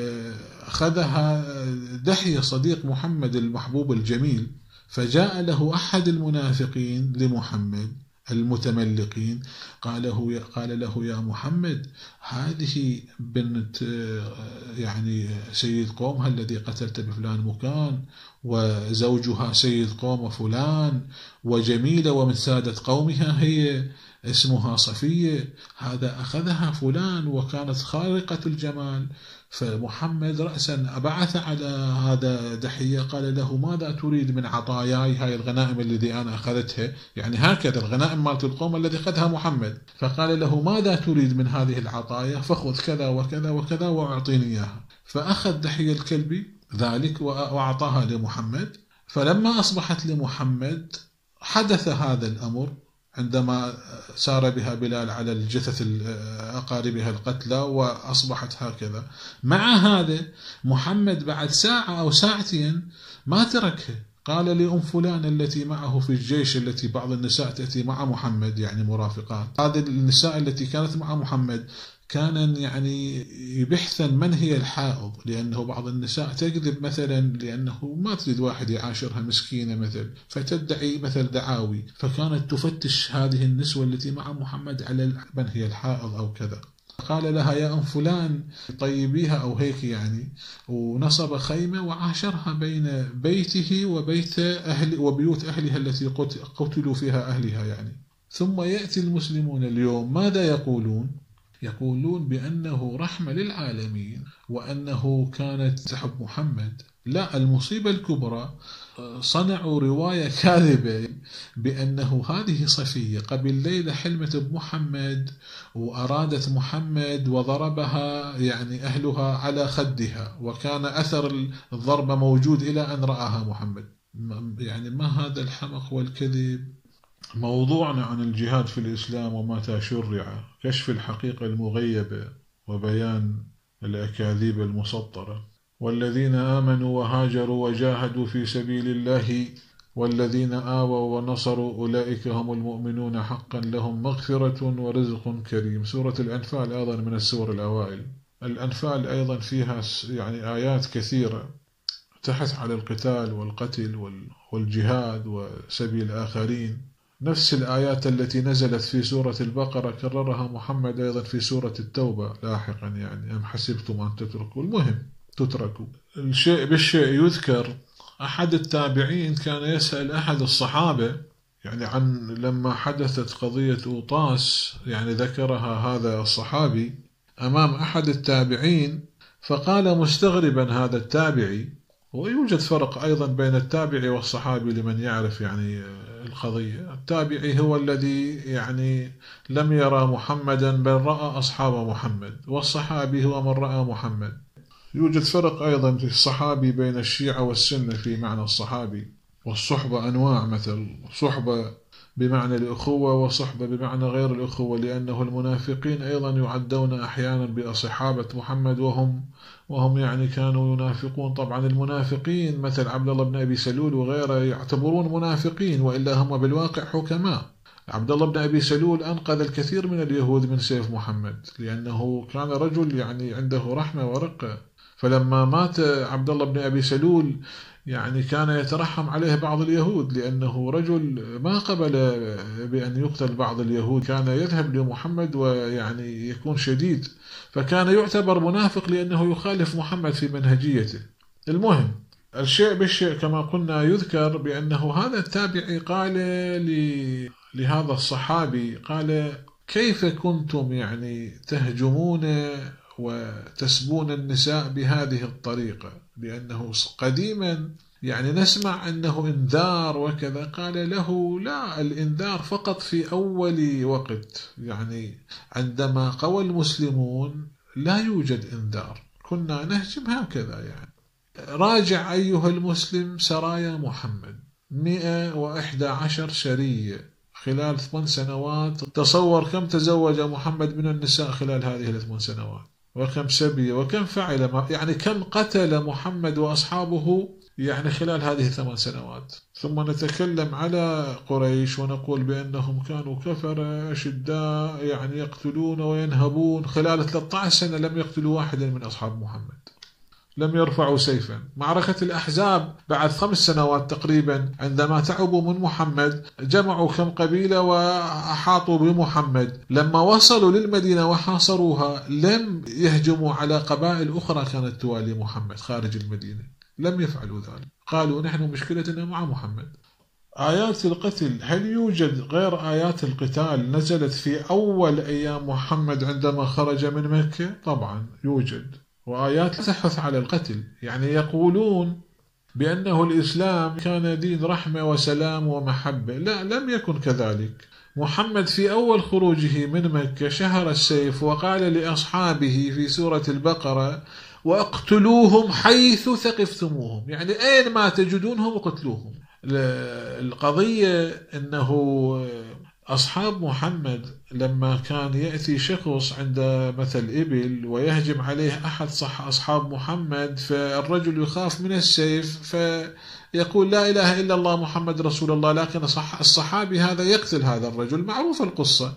أخذها دحية صديق محمد المحبوب الجميل. فجاء له أحد المنافقين لمحمد المتملقين قال له يا محمد هذه بنت يعني سيد قومها الذي قتلت بفلان مكان، وزوجها سيد قوم فلان، وجميلة ومن سادة قومها هي اسمها صفية، هذا أخذها فلان وكانت خارقة الجمال. فمحمد رأسا بعث على هذا دحية قال له ماذا تريد من عطاياي هاي الغنائم التي أنا أخذتها، يعني هكذا الغنائم مالت القوم الذي أخذها محمد. فقال له ماذا تريد من هذه العطايا؟ فخذ كذا وكذا وكذا وأعطيني إياها. فأخذ دحية الكلبي ذلك وأعطاها لمحمد. فلما أصبحت لمحمد حدث هذا الأمر عندما سار بها بلال على الجثث أقاربها القتلى وأصبحت هكذا. مع هذا محمد بعد ساعة أو ساعتين ما تركها، قال لأم فلان التي معه في الجيش، التي بعض النساء تأتي مع محمد يعني مرافقات، هذه النساء التي كانت مع محمد كان يعني يبحثن من هي الحائض، لأنه بعض النساء تكذب مثلا لأنه ما تريد واحد يعاشرها مسكينة مثل، فتدعي مثل دعاوي، فكانت تفتش هذه النسوة التي مع محمد على من هي الحائض أو كذا. قال لها يا أم فلان طيبيها أو هيك يعني، ونصب خيمة وعاشرها بين بيته وبيت أهل وبيوت أهلها التي قتلوا فيها أهلها يعني. ثم يأتي المسلمون اليوم ماذا يقولون؟ يقولون بأنه رحمة للعالمين وأنه كانت تحب محمد. لا، المصيبة الكبرى صنعوا رواية كاذبة بأنه هذه صفية قبل ليلة حلمت بمحمد وأرادت محمد وضربها يعني أهلها على خدها، وكان أثر الضربة موجود إلى أن رآها محمد. يعني ما هذا الحمق والكذب؟ موضوعنا عن الجهاد في الإسلام ومتى شرع، كشف الحقيقة المغيبة وبيان الأكاذيب المسطرة. والذين آمنوا وهاجروا وجاهدوا في سبيل الله والذين آووا ونصروا أولئك هم المؤمنون حقا لهم مغفرة ورزق كريم. سورة الأنفال أيضا من السور الأوائل. الأنفال أيضا فيها يعني آيات كثيرة تحث على القتال والقتل والجهاد وسبيل الآخرين. نفس الآيات التي نزلت في سورة البقرة كررها محمد أيضا في سورة التوبة لاحقا، يعني أم حسبتم أن تتركوا. المهم تتركوا. الشيء بالشيء يذكر. أحد التابعين كان يسأل أحد الصحابة يعني عن لما حدثت قضية أوطاس، يعني ذكرها هذا الصحابي أمام أحد التابعين، فقال مستغربا هذا التابعي، ويوجد فرق أيضا بين التابعي والصحابي لمن يعرف يعني القضية. التابعي هو الذي يعني لم يرى محمدا بل رأى أصحاب محمد، والصحابي هو من رأى محمد. يوجد فرق أيضا في الصحابي بين الشيعة والسنة في معنى الصحابي. والصحبة أنواع، مثل صحبة بمعنى الأخوة وصحبة بمعنى غير الأخوة، لأنه المنافقين أيضا يعدون أحيانا بصحابة محمد وهم يعني كانوا ينافقون. طبعا المنافقين مثل عبد الله بن أبي سلول وغيره يعتبرون منافقين، وإلا هم بالواقع حكماء. عبد الله بن أبي سلول أنقذ الكثير من اليهود من سيف محمد، لأنه كان رجل يعني عنده رحمة ورقة. فلما مات عبد الله بن أبي سلول يعني كان يترحم عليه بعض اليهود، لأنه رجل ما قبل بأن يقتل بعض اليهود، كان يذهب لمحمد ويعني يكون شديد، فكان يعتبر منافق لأنه يخالف محمد في منهجيته. المهم الشيء بالشيء كما قلنا يذكر بأنه هذا التابعي قال لهذا الصحابي، قال كيف كنتم يعني تهجمون وتسبون النساء بهذه الطريقة، لأنه قديما يعني نسمع أنه إنذار وكذا. قال له لا، الإنذار فقط في أول وقت، يعني عندما قوى المسلمون لا يوجد إنذار، كنا نهجم هكذا. يعني راجع أيها المسلم سرايا محمد، 111 سرية خلال 8 سنوات. تصور كم تزوج محمد من النساء خلال هذه 8 سنوات، وكم سبي وكم فعل، يعني كم قتل محمد وأصحابه يعني خلال هذه 8 سنوات. ثم نتكلم على قريش ونقول بأنهم كانوا كفر أشداء، يعني يقتلون وينهبون. خلال 13 سنة لم يقتلوا واحدا من أصحاب محمد، لم يرفعوا سيفا. معركة الأحزاب بعد 5 سنوات تقريبا عندما تعبوا من محمد جمعوا كم قبيلة وأحاطوا بمحمد. لما وصلوا للمدينة وحاصروها لم يهجموا على قبائل أخرى كانت توالي محمد خارج المدينة، لم يفعلوا ذلك. قالوا نحن مشكلتنا مع محمد. آيات القتل، هل يوجد غير آيات القتال نزلت في أول أيام محمد عندما خرج من مكة؟ طبعا يوجد، وآيات تحث على القتل. يعني يقولون بأنه الإسلام كان دين رحمة وسلام ومحبة. لا، لم يكن كذلك. محمد في أول خروجه من مكة شهر السيف وقال لأصحابه في سورة البقرة واقتلوهم حيث ثقفتموهم، يعني أين ما تجدونهم اقتلوهم. القضية أنه أصحاب محمد لما كان يأتي شخص عند مثل إبل ويهجم عليه أحد أصحاب محمد، فالرجل يخاف من السيف فيقول لا إله إلا الله محمد رسول الله، لكن الصحابي هذا يقتل هذا الرجل، معروف القصة.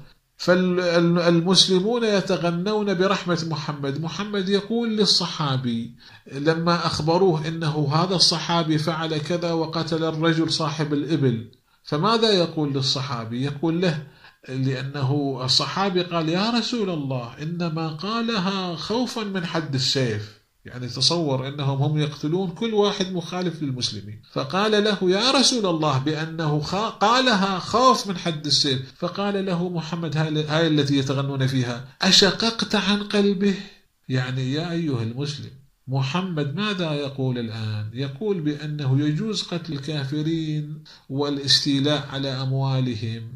فالمسلمون يتغنون برحمة محمد. محمد يقول للصحابي لما أخبروه إنه هذا الصحابي فعل كذا وقتل الرجل صاحب الإبل، فماذا يقول للصحابي؟ يقول له، لأنه الصحابي قال يا رسول الله إنما قالها خوفا من حد السيف، يعني تصور أنهم هم يقتلون كل واحد مخالف للمسلمين. فقال له يا رسول الله بأنه قالها خوف من حد السيف. فقال له محمد هاي التي يتغنون فيها أشققت عن قلبه؟ يعني يا أيها المسلم، محمد ماذا يقول الآن؟ يقول بأنه يجوز قتل الكافرين والاستيلاء على أموالهم،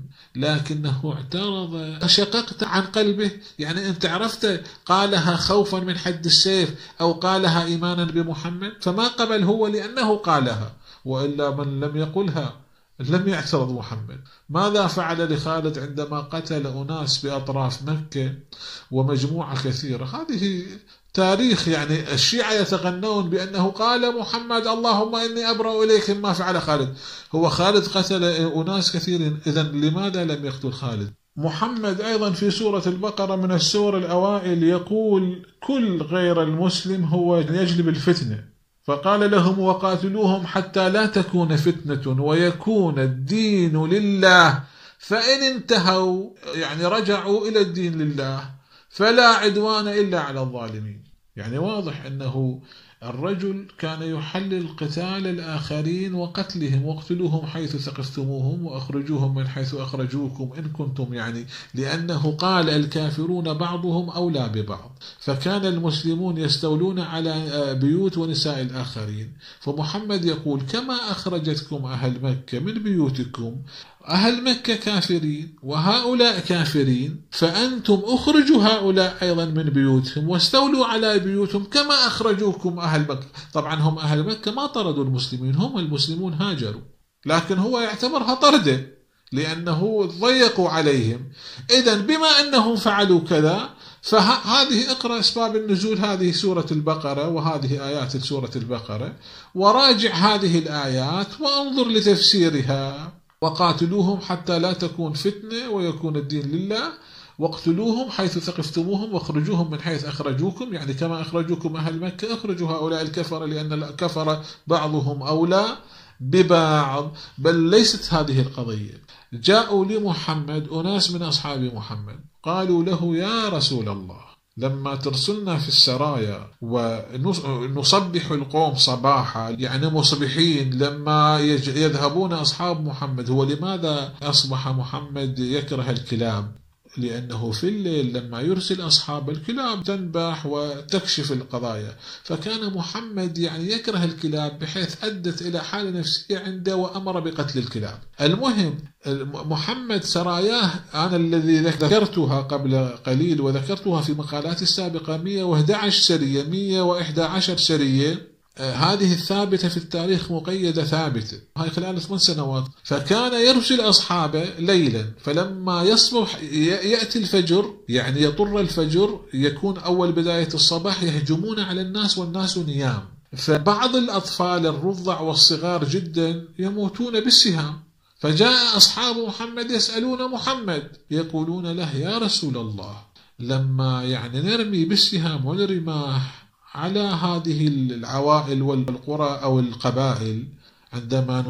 لكنه اعترض أشققت عن قلبه، يعني أنت عرفت قالها خوفا من حد السيف أو قالها إيمانا بمحمد؟ فما قبل هو لأنه قالها، وإلا من لم يقلها لم يعترض محمد. ماذا فعل لخالد عندما قتل أناس بأطراف مكة ومجموعة كثيرة؟ هذه تاريخ، يعني الشيعة يتغنون بأنه قال محمد اللهم إني أبرأ إليك مما فعل خالد. هو خالد قتل أناس كثيرين، إذن لماذا لم يقتل خالد؟ محمد أيضا في سورة البقرة من السور الأوائل يقول كل غير المسلم هو يجلب الفتنة، فقال لهم وقاتلوهم حتى لا تكون فتنة ويكون الدين لله، فإن انتهوا يعني رجعوا إلى الدين لله فلا عدوان إلا على الظالمين. يعني واضح أنه الرجل كان يحلل قتال الآخرين وقتلهم، واقتلوهم حيث ثقفتموهم وأخرجوهم من حيث أخرجوكم إن كنتم، يعني لأنه قال الكافرون بعضهم أولى ببعض، فكان المسلمون يستولون على بيوت ونساء الآخرين. فمحمد يقول كما أخرجتكم أهل مكة من بيوتكم، أهل مكة كافرين وهؤلاء كافرين، فأنتم أخرجوا هؤلاء أيضا من بيوتهم واستولوا على بيوتهم كما أخرجوكم أهل مكة. طبعا هم أهل مكة ما طردوا المسلمين، هم المسلمون هاجروا، لكن هو يعتبرها طردة لأنه ضيقوا عليهم. إذن بما أنهم فعلوا كذا، فهذه اقرأ أسباب النزول، هذه سورة البقرة وهذه آيات سورة البقرة، وراجع هذه الآيات وانظر لتفسيرها. وقاتلوهم حتى لا تكون فتنة ويكون الدين لله، واقتلوهم حيث ثقفتموهم واخرجوهم من حيث أخرجوكم، يعني كما أخرجوكم أهل مكة أخرجوا هؤلاء الكفر، لأن الكفر بعضهم أولى ببعض. بل ليست هذه القضية. جاءوا لمحمد أناس من أصحاب محمد قالوا له يا رسول الله لما ترسلنا في السرايا ونصبح القوم صباحا، يعني مصبحين لما يذهبون أصحاب محمد، هو لماذا أصبح محمد يكره الكلاب؟ لأنه في الليل لما يرسل أصحاب الكلاب تنبح وتكشف القضايا، فكان محمد يعني يكره الكلاب بحيث أدت إلى حالة نفسية عنده وأمر بقتل الكلاب. المهم محمد سراياه أنا الذي ذكرتها قبل قليل وذكرتها في مقالاتي السابقة 111 سرية 111 سرية، هذه الثابتة في التاريخ مقيدة ثابتة، هاي خلال 8 سنوات. فكان يرسل أصحابه ليلا، فلما يصبح يأتي الفجر، يعني يطر الفجر، يكون أول بداية الصباح يهجمون على الناس والناس نيام، فبعض الأطفال الرضع والصغار جدا يموتون بالسهام. فجاء أصحاب محمد يسألون محمد يقولون له يا رسول الله لما يعني نرمي بالسهام والرماح على هذه العوائل والقرى أو القبائل، عندما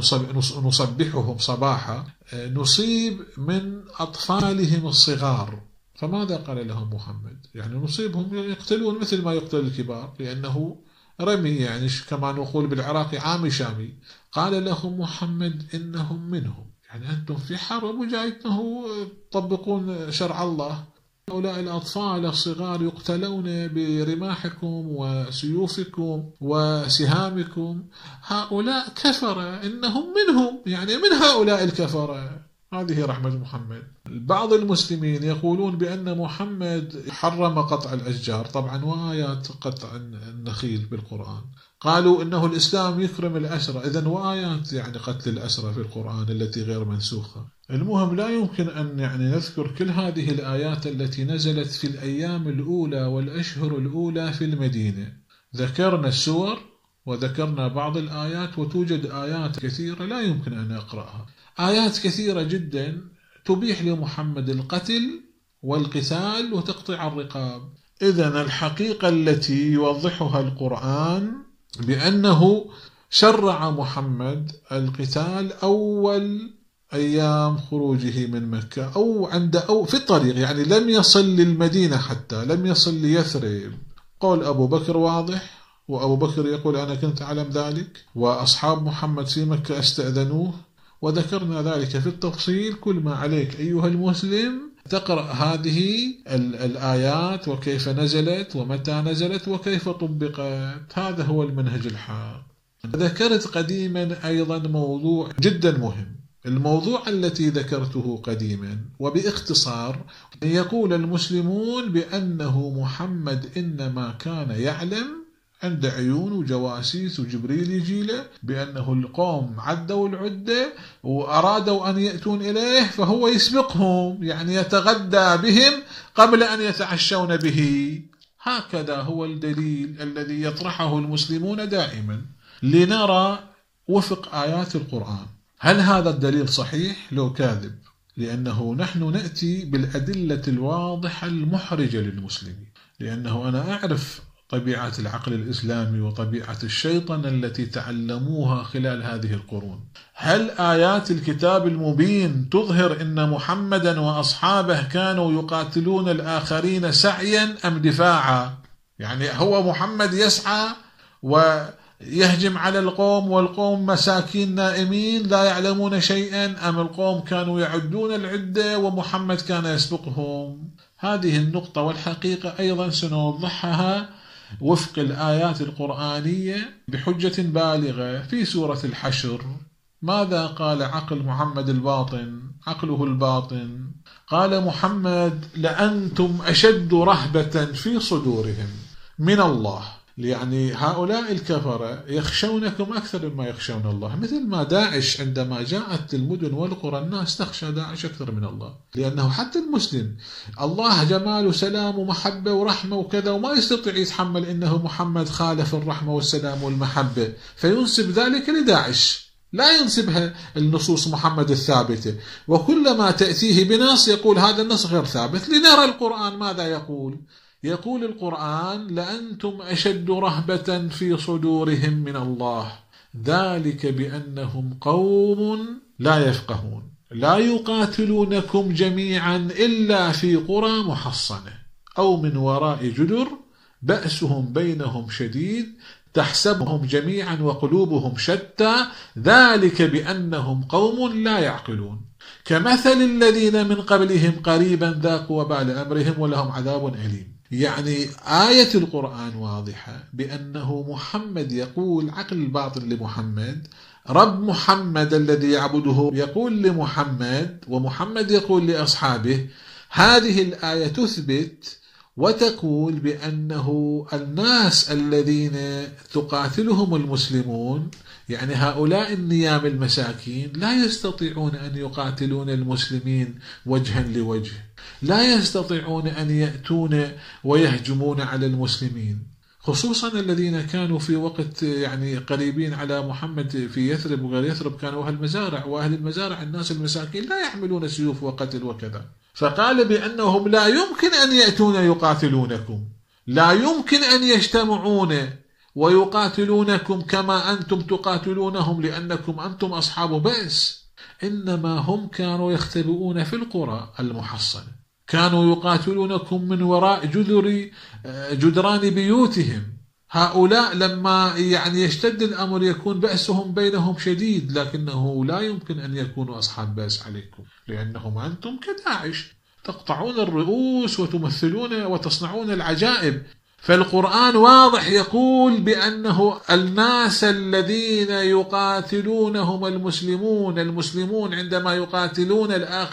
نصبحهم صباحا نصيب من أطفالهم الصغار، فماذا قال لهم محمد؟ يعني نصيبهم يقتلون مثل ما يقتل الكبار، لأنه رمي، يعني كما نقول بالعراقي عامي شامي. قال لهم محمد إنهم منهم، يعني أنتم في حرب وجايتنه تطبقون شرع الله، هؤلاء الأطفال الصغار يقتلون برماحكم وسيوفكم وسهامكم، هؤلاء كفرة إنهم منهم، يعني من هؤلاء الكفرة. هذه رحمة محمد. بعض المسلمين يقولون بأن محمد حرم قطع الأشجار، طبعا وآيات قطع النخيل بالقرآن. قالوا إنه الإسلام يكرم الأسرى، إذن وآيات يعني قتل الأسرى في القرآن التي غير منسوخة. المهم لا يمكن أن يعني نذكر كل هذه الآيات التي نزلت في الأيام الأولى والأشهر الأولى في المدينة. ذكرنا السور وذكرنا بعض الآيات، وتوجد آيات كثيرة لا يمكن أن أقرأها، آيات كثيرة جدا تبيح لمحمد القتل والقتال وتقطيع الرقاب. إذن الحقيقة التي يوضحها القرآن بأنه شرع محمد القتال أول أيام خروجه من مكة أو في الطريق، يعني لم يصل للمدينة، حتى لم يصل ليثرب. قول أبو بكر واضح وأبو بكر يقول أنا كنت أعلم ذلك، وأصحاب محمد في مكة استأذنوه، وذكرنا ذلك في التفصيل. كل ما عليك أيها المسلم تقرأ هذه الآيات وكيف نزلت ومتى نزلت وكيف طبقت، هذا هو المنهج الحق. ذكرت قديما أيضا موضوع جدا مهم، الموضوع التي ذكرته قديما وباختصار، يقول المسلمون بأنه محمد إنما كان يعلم عند عيون وجواسيس وجبريل يجي له بأنه القوم عدوا العدة وأرادوا أن يأتون إليه فهو يسبقهم، يعني يتغدى بهم قبل أن يتعشون به. هكذا هو الدليل الذي يطرحه المسلمون دائما لنرى وفق آيات القرآن هل هذا الدليل صحيح لو كاذب، لأنه نحن نأتي بالأدلة الواضحة المحرجة للمسلمين، لأنه أنا أعرف طبيعة العقل الإسلامي وطبيعة الشيطنة التي تعلموها خلال هذه القرون. هل آيات الكتاب المبين تظهر أن محمدا وأصحابه كانوا يقاتلون الآخرين سعيا أم دفاعا؟ يعني هو محمد يسعى ويهجم على القوم والقوم مساكين نائمين لا يعلمون شيئا، أم القوم كانوا يعدون العدة ومحمد كان يسبقهم؟ هذه النقطة والحقيقة أيضا سنوضحها وفق الآيات القرآنية بحجة بالغة. في سورة الحشر ماذا قال عقل محمد الباطن، عقله الباطن؟ قال محمد لأنتم أشد رهبة في صدورهم من الله، يعني هؤلاء الكفرة يخشونكم أكثر مما يخشون الله، مثل ما داعش عندما جاءت المدن والقرى الناس تخشى داعش أكثر من الله، لأنه حتى المسلم الله جمال وسلام ومحبة ورحمة وكذا، وما يستطيع يتحمل إنه محمد خالف الرحمة والسلام والمحبة فينسب ذلك لداعش، لا ينسبها النصوص محمد الثابتة، وكلما تأتيه بنص يقول هذا النص غير ثابت. لنرى القرآن ماذا يقول. يقول القرآن لأنتم أشد رهبة في صدورهم من الله ذلك بأنهم قوم لا يفقهون لا يقاتلونكم جميعا إلا في قرى محصنة أو من وراء جدر بأسهم بينهم شديد تحسبهم جميعا وقلوبهم شتى ذلك بأنهم قوم لا يعقلون كمثل الذين من قبلهم قريبا ذاقوا وبال أمرهم ولهم عذاب أليم. يعني آية القرآن واضحة بأنه محمد يقول عقل الباطن لمحمد، رب محمد الذي يعبده يقول لمحمد، ومحمد يقول لأصحابه. هذه الآية تثبت وتقول بأنه الناس الذين تقاتلهم المسلمون، يعني هؤلاء النيام المساكين، لا يستطيعون أن يقاتلون المسلمين وجها لوجه، لا يستطيعون أن يأتون ويهجمون على المسلمين، خصوصا الذين كانوا في وقت يعني قريبين على محمد في يثرب وغير يثرب، كانوا أهل المزارع، وأهل المزارع الناس المساكين لا يحملون سيوف وقتل وكذا. فقال بأنهم لا يمكن أن يأتون يقاتلونكم، لا يمكن أن يجتمعون ويقاتلونكم كما أنتم تقاتلونهم لأنكم أنتم أصحاب بأس، إنما هم كانوا يختبئون في القرى المحصنة، كانوا يقاتلونكم من وراء جدران بيوتهم. هؤلاء لما يعني يشتد الأمر يكون بأسهم بينهم شديد، لكنه لا يمكن أن يكونوا أصحاب بأس عليكم لأنهم أنتم كداعش تقطعون الرؤوس وتمثلون وتصنعون العجائب. فالقرآن واضح يقول بأنه الناس الذين يقاتلونهم المسلمون عندما يقاتلون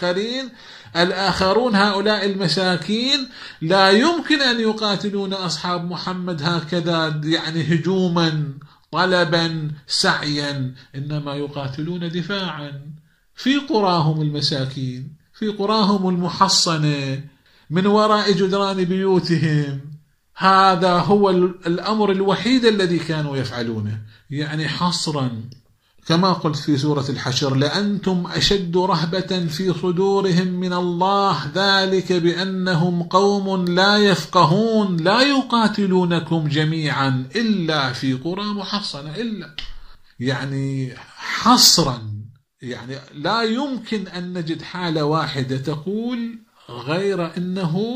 الآخرون هؤلاء المساكين لا يمكن أن يقاتلون أصحاب محمد هكذا يعني هجوما طلبا سعيا، إنما يقاتلون دفاعا في قراهم المساكين، في قراهم المحصنة من وراء جدران بيوتهم. هذا هو الأمر الوحيد الذي كانوا يفعلونه، يعني حصرا كما قلت في سورة الحشر لأنتم أشد رهبة في صدورهم من الله ذلك بأنهم قوم لا يفقهون لا يقاتلونكم جميعا إلا في قرى محصنة، إلا يعني حصرا، يعني لا يمكن أن نجد حالة واحدة تقول غير أنه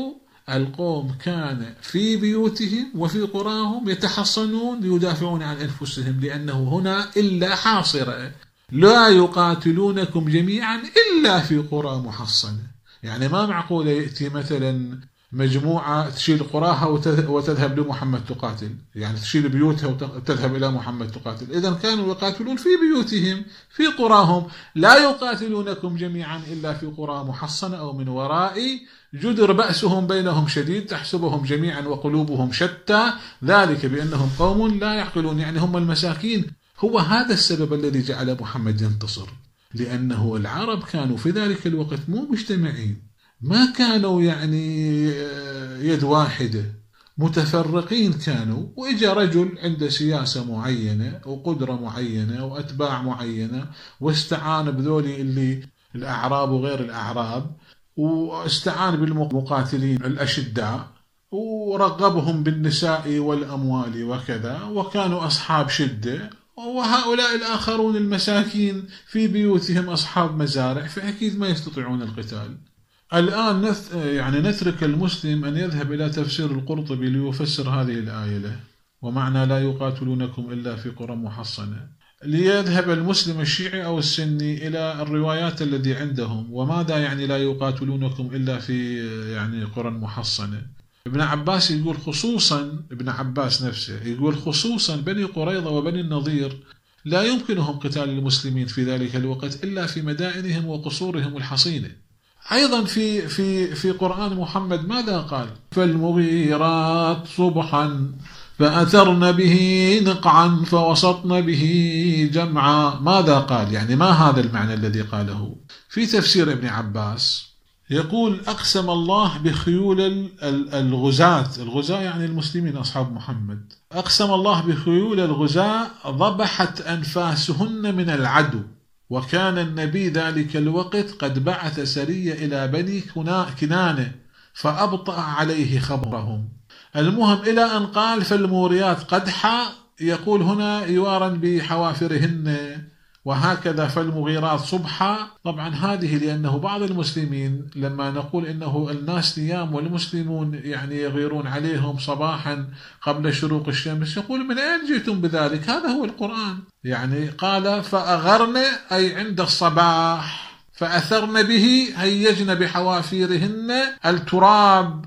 القوم كان في بيوتهم وفي قراهم يتحصنون ليدافعون عن أنفسهم، لأنه هنا إلا حاصرة، لا يقاتلونكم جميعا إلا في قرى محصنة. يعني ما معقول يأتي مثلا مجموعة تشيل قراها وتذهب لمحمد تقاتل، يعني تشيل بيوتها وتذهب إلى محمد تقاتل. إذن كانوا يقاتلون في بيوتهم في قراهم، لا يقاتلونكم جميعا إلا في قرى محصنة أو من وراء جدر بأسهم بينهم شديد تحسبهم جميعا وقلوبهم شتى، ذلك بأنهم قوم لا يعقلون، يعني هم المساكين. هو هذا السبب الذي جعل محمد ينتصر، لأنه العرب كانوا في ذلك الوقت مو مجتمعين، ما كانوا يعني يد واحدة، متفرقين كانوا. وإجا رجل عنده سياسة معينة وقدرة معينة وأتباع معينة، واستعان بذولي اللي الأعراب وغير الأعراب، واستعان بالمقاتلين الأشداء ورغبهم بالنساء والأموال وكذا، وكانوا أصحاب شدة. وهؤلاء الآخرون المساكين في بيوتهم أصحاب مزارع، فأكيد ما يستطيعون القتال. الآن يعني نترك المسلم أن يذهب إلى تفسير القرطبي ليفسر هذه الآية له، ومعنى لا يقاتلونكم إلا في قرى محصنة، ليذهب المسلم الشيعي أو السني إلى الروايات التي عندهم، وماذا يعني لا يقاتلونكم إلا في يعني قرى محصنة. ابن عباس يقول خصوصا، ابن عباس نفسه يقول خصوصا بني قريظة وبني النضير لا يمكنهم قتال المسلمين في ذلك الوقت إلا في مدائنهم وقصورهم الحصينة. أيضا في قرآن محمد ماذا قال؟ فالمغيرات صبحا فأثرن به نقعا فوسطن به جمعا. ماذا قال؟ يعني ما هذا المعنى الذي قاله؟ في تفسير ابن عباس يقول أقسم الله بخيول الغزاة يعني المسلمين أصحاب محمد، أقسم الله بخيول الغزاة ضبحت أنفاسهن من العدو، وكان النبي ذلك الوقت قد بعث سرية إلى بني كنانة فأبطأ عليه خبرهم. المهم إلى أن قال فالموريات قدحا، يقول هنا يوارا بحوافرهن، وهكذا فالمغيرات صبحا. طبعا هذه لأنه بعض المسلمين لما نقول إنه الناس نيام والمسلمون يعني يغيرون عليهم صباحا قبل شروق الشمس، يقول من أين جئتم بذلك؟ هذا هو القرآن. يعني قال فأغرن أي عند الصباح، فأثرن به هيجن بحوافيرهن التراب،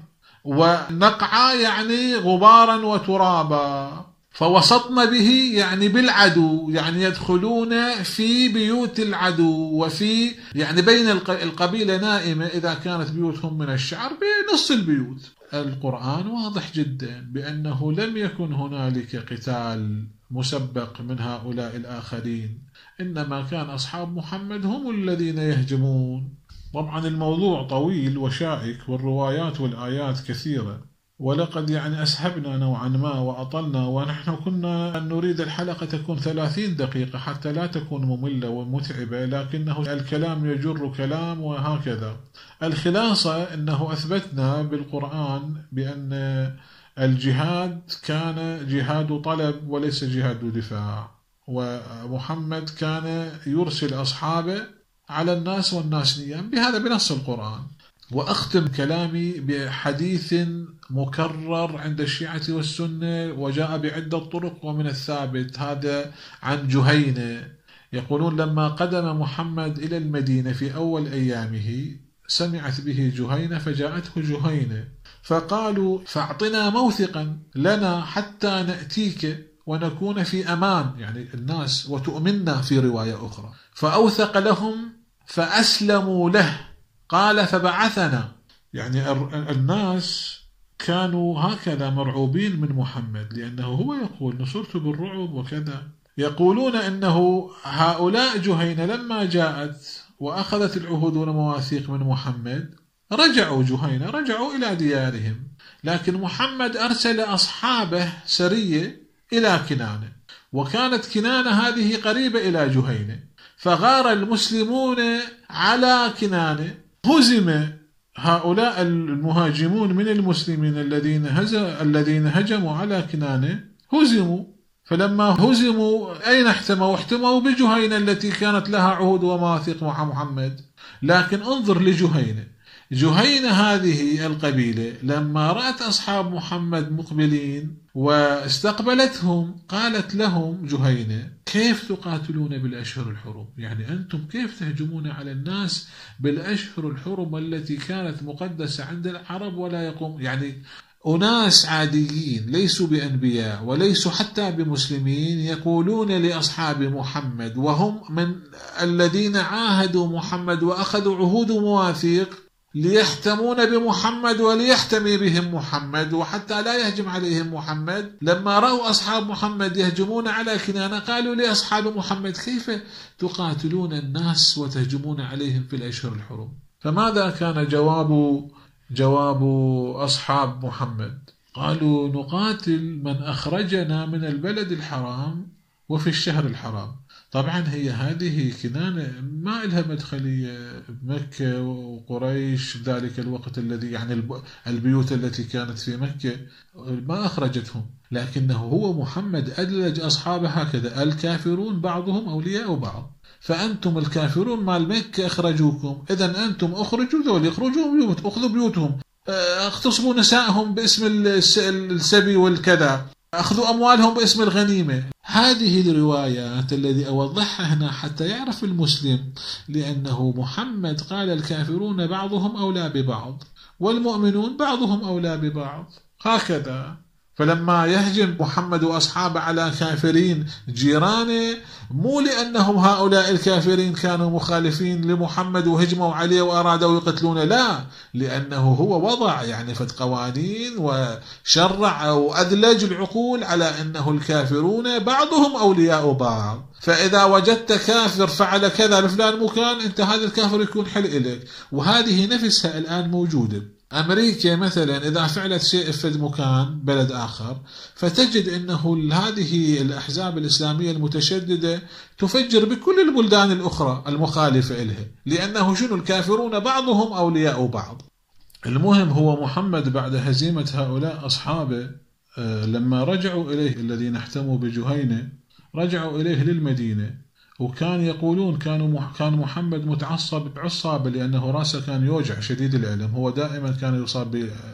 ونقع يعني غبارا وترابا، فوسطن به يعني بالعدو، يعني يدخلون في بيوت العدو، وفي يعني بين القبيلة نائمة إذا كانت بيوتهم من الشعر بنص البيوت. القرآن واضح جدا بأنه لم يكن هنالك قتال مسبق من هؤلاء الآخرين، إنما كان أصحاب محمد هم الذين يهجمون. طبعا الموضوع طويل وشائك والروايات والآيات كثيرة، ولقد يعني أسهبنا نوعا ما وأطلنا، ونحن كنا نريد الحلقة تكون 30 دقيقة حتى لا تكون مملة ومتعبة، لكنه الكلام يجر كلام وهكذا. الخلاصة أنه أثبتنا بالقرآن بأن الجهاد كان جهاد طلب وليس جهاد دفاع، ومحمد كان يرسل أصحابه على الناس والناس نيام، بهذا بنص القرآن. وأختم كلامي بحديث مكرر عند الشيعة والسنة وجاء بعدة طرق، ومن الثابت هذا عن جهينة. يقولون لما قدم محمد إلى المدينة في أول أيامه سمعت به جهينة، فجاءته جهينة فقالوا فاعطنا موثقا لنا حتى نأتيك ونكون في أمان، يعني الناس وتؤمننا في رواية أخرى. فأوثق لهم فأسلموا له، قال فبعثنا. يعني الناس كانوا هكذا مرعوبين من محمد، لأنه هو يقول نصرت بالرعب وكذا. يقولون أنه هؤلاء جهينة لما جاءت وأخذت العهود والمواثيق من محمد رجعوا جهينة، رجعوا إلى ديارهم، لكن محمد أرسل أصحابه سرية إلى كنانة، وكانت كنانة هذه قريبة إلى جهينة، فغار المسلمون على كنانة. هزم هؤلاء المهاجمون من المسلمين الذين هجموا على كنانة، هزموا. فلما هزموا أين احتموا؟ احتموا بجهينة التي كانت لها عهود ومواثيق مع محمد. لكن انظر لجهينة، جهينة هذه القبيلة لما رأت أصحاب محمد مقبلين واستقبلتهم قالت لهم جهينة: كيف تقاتلون بالأشهر الحرم؟ يعني أنتم كيف تهجمون على الناس بالأشهر الحرم التي كانت مقدسة عند العرب ولا يقوم؟ يعني أناس عاديين ليسوا بأنبياء وليسوا حتى بمسلمين يقولون لأصحاب محمد وهم من الذين عاهدوا محمد وأخذوا عهود ومواثيق ليحتمون بمحمد وليحتمي بهم محمد وحتى لا يهجم عليهم محمد، لما رأوا أصحاب محمد يهجمون على كنانة قالوا لأصحاب محمد: كيف تقاتلون الناس وتهجمون عليهم في الأشهر الحرم؟ فماذا كان جواب أصحاب محمد؟ قالوا: نقاتل من أخرجنا من البلد الحرام وفي الشهر الحرام. طبعا هي هذه كنانة ما لها مدخلية بمكة وقريش ذلك الوقت الذي يعني البيوت التي كانت في مكة ما أخرجتهم، لكنه هو محمد أدلج أصحابه هكذا: الكافرون بعضهم أولياء بعض، فأنتم الكافرون مال مكة أخرجوكم، إذن أنتم أخرجوا ذول، أخذوا بيوتهم، اغتصبوا نسائهم باسم السبي والكذا، أخذوا أموالهم باسم الغنيمة. هذه الروايات الذي أوضحها هنا حتى يعرف المسلم، لأنه محمد قال: الكافرون بعضهم أولى ببعض والمؤمنون بعضهم أولى ببعض، هكذا. فلما يهجم محمد وأصحابه على كافرين جيرانه، مو لأنهم هؤلاء الكافرين كانوا مخالفين لمحمد وهجموا عليه وأرادوا يقتلونه، لا، لأنه هو وضع يعني فد قوانين وشرع وأدلج العقول على أنه الكافرون بعضهم أولياء بعض، فإذا وجدت كافر فعل كذا لفلان مكان، أنت هذا الكافر يكون حل إليك. وهذه نفسها الآن موجودة. أمريكا مثلا إذا فعلت شيء في مكان بلد آخر، فتجد أنه هذه الأحزاب الإسلامية المتشددة تفجر بكل البلدان الأخرى المخالفة إلها، لأنه شنو؟ الكافرون بعضهم أولياء بعض. المهم هو محمد بعد هزيمة هؤلاء أصحابه لما رجعوا إليه الذين احتموا بجهينة، رجعوا إليه للمدينة، وكان يقولون كان محمد متعصب بعصابة لأنه رأسه كان يوجع شديد الألم، هو دائما كان يصاب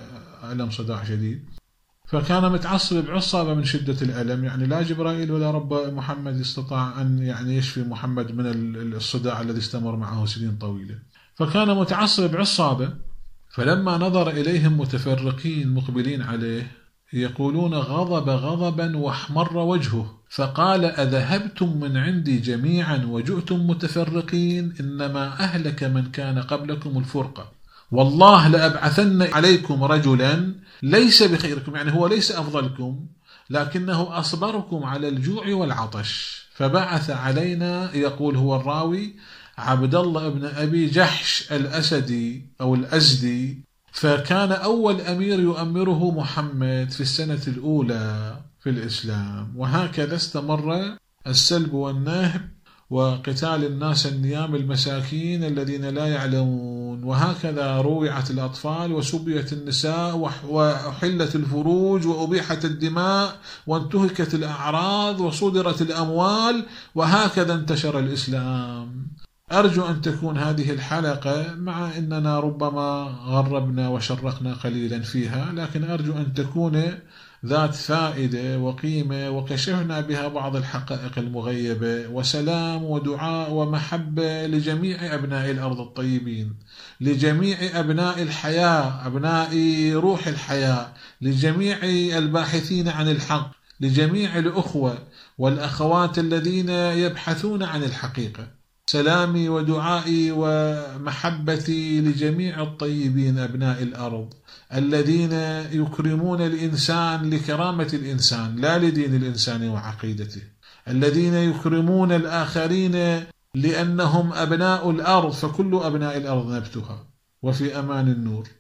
بألم صداع شديد، فكان متعصب بعصابة من شدة الألم، يعني لا جبرائيل ولا رب محمد استطاع أن يعني يشفي محمد من الصداع الذي استمر معه سنين طويلة، فكان متعصب بعصابة. فلما نظر إليهم متفرقين مقبلين عليه يقولون: غضب غضبا واحمر وجهه، فقال: أذهبتم من عندي جميعا وجئتم متفرقين؟ إنما أهلك من كان قبلكم الفرقة، والله لأبعثن عليكم رجلا ليس بخيركم، يعني هو ليس أفضلكم لكنه أصبركم على الجوع والعطش، فبعث علينا، يقول هو الراوي، عبد الله بن أبي جحش الأسدي أو الأزدي، فكان أول أمير يؤمره محمد في السنة الأولى في الإسلام. وهكذا استمر السلب والنهب وقتال الناس النيام المساكين الذين لا يعلمون، وهكذا روعت الأطفال وسبيت النساء وحلت الفروج وأبيحت الدماء وانتهكت الأعراض وصدرت الأموال، وهكذا انتشر الإسلام. أرجو أن تكون هذه الحلقة، مع أننا ربما غربنا وشرقنا قليلا فيها، لكن أرجو أن تكون ذات فائدة وقيمة، وكشفنا بها بعض الحقائق المغيبة، وسلام ودعاء ومحبة لجميع أبناء الأرض الطيبين، لجميع أبناء الحياة، أبناء روح الحياة، لجميع الباحثين عن الحق، لجميع الأخوة والأخوات الذين يبحثون عن الحقيقة. سلامي ودعائي ومحبتي لجميع الطيبين أبناء الأرض الذين يكرمون الإنسان لكرامة الإنسان لا لدين الإنسان وعقيدته، الذين يكرمون الآخرين لأنهم أبناء الأرض، فكل أبناء الأرض نبتها. وفي أمان النور.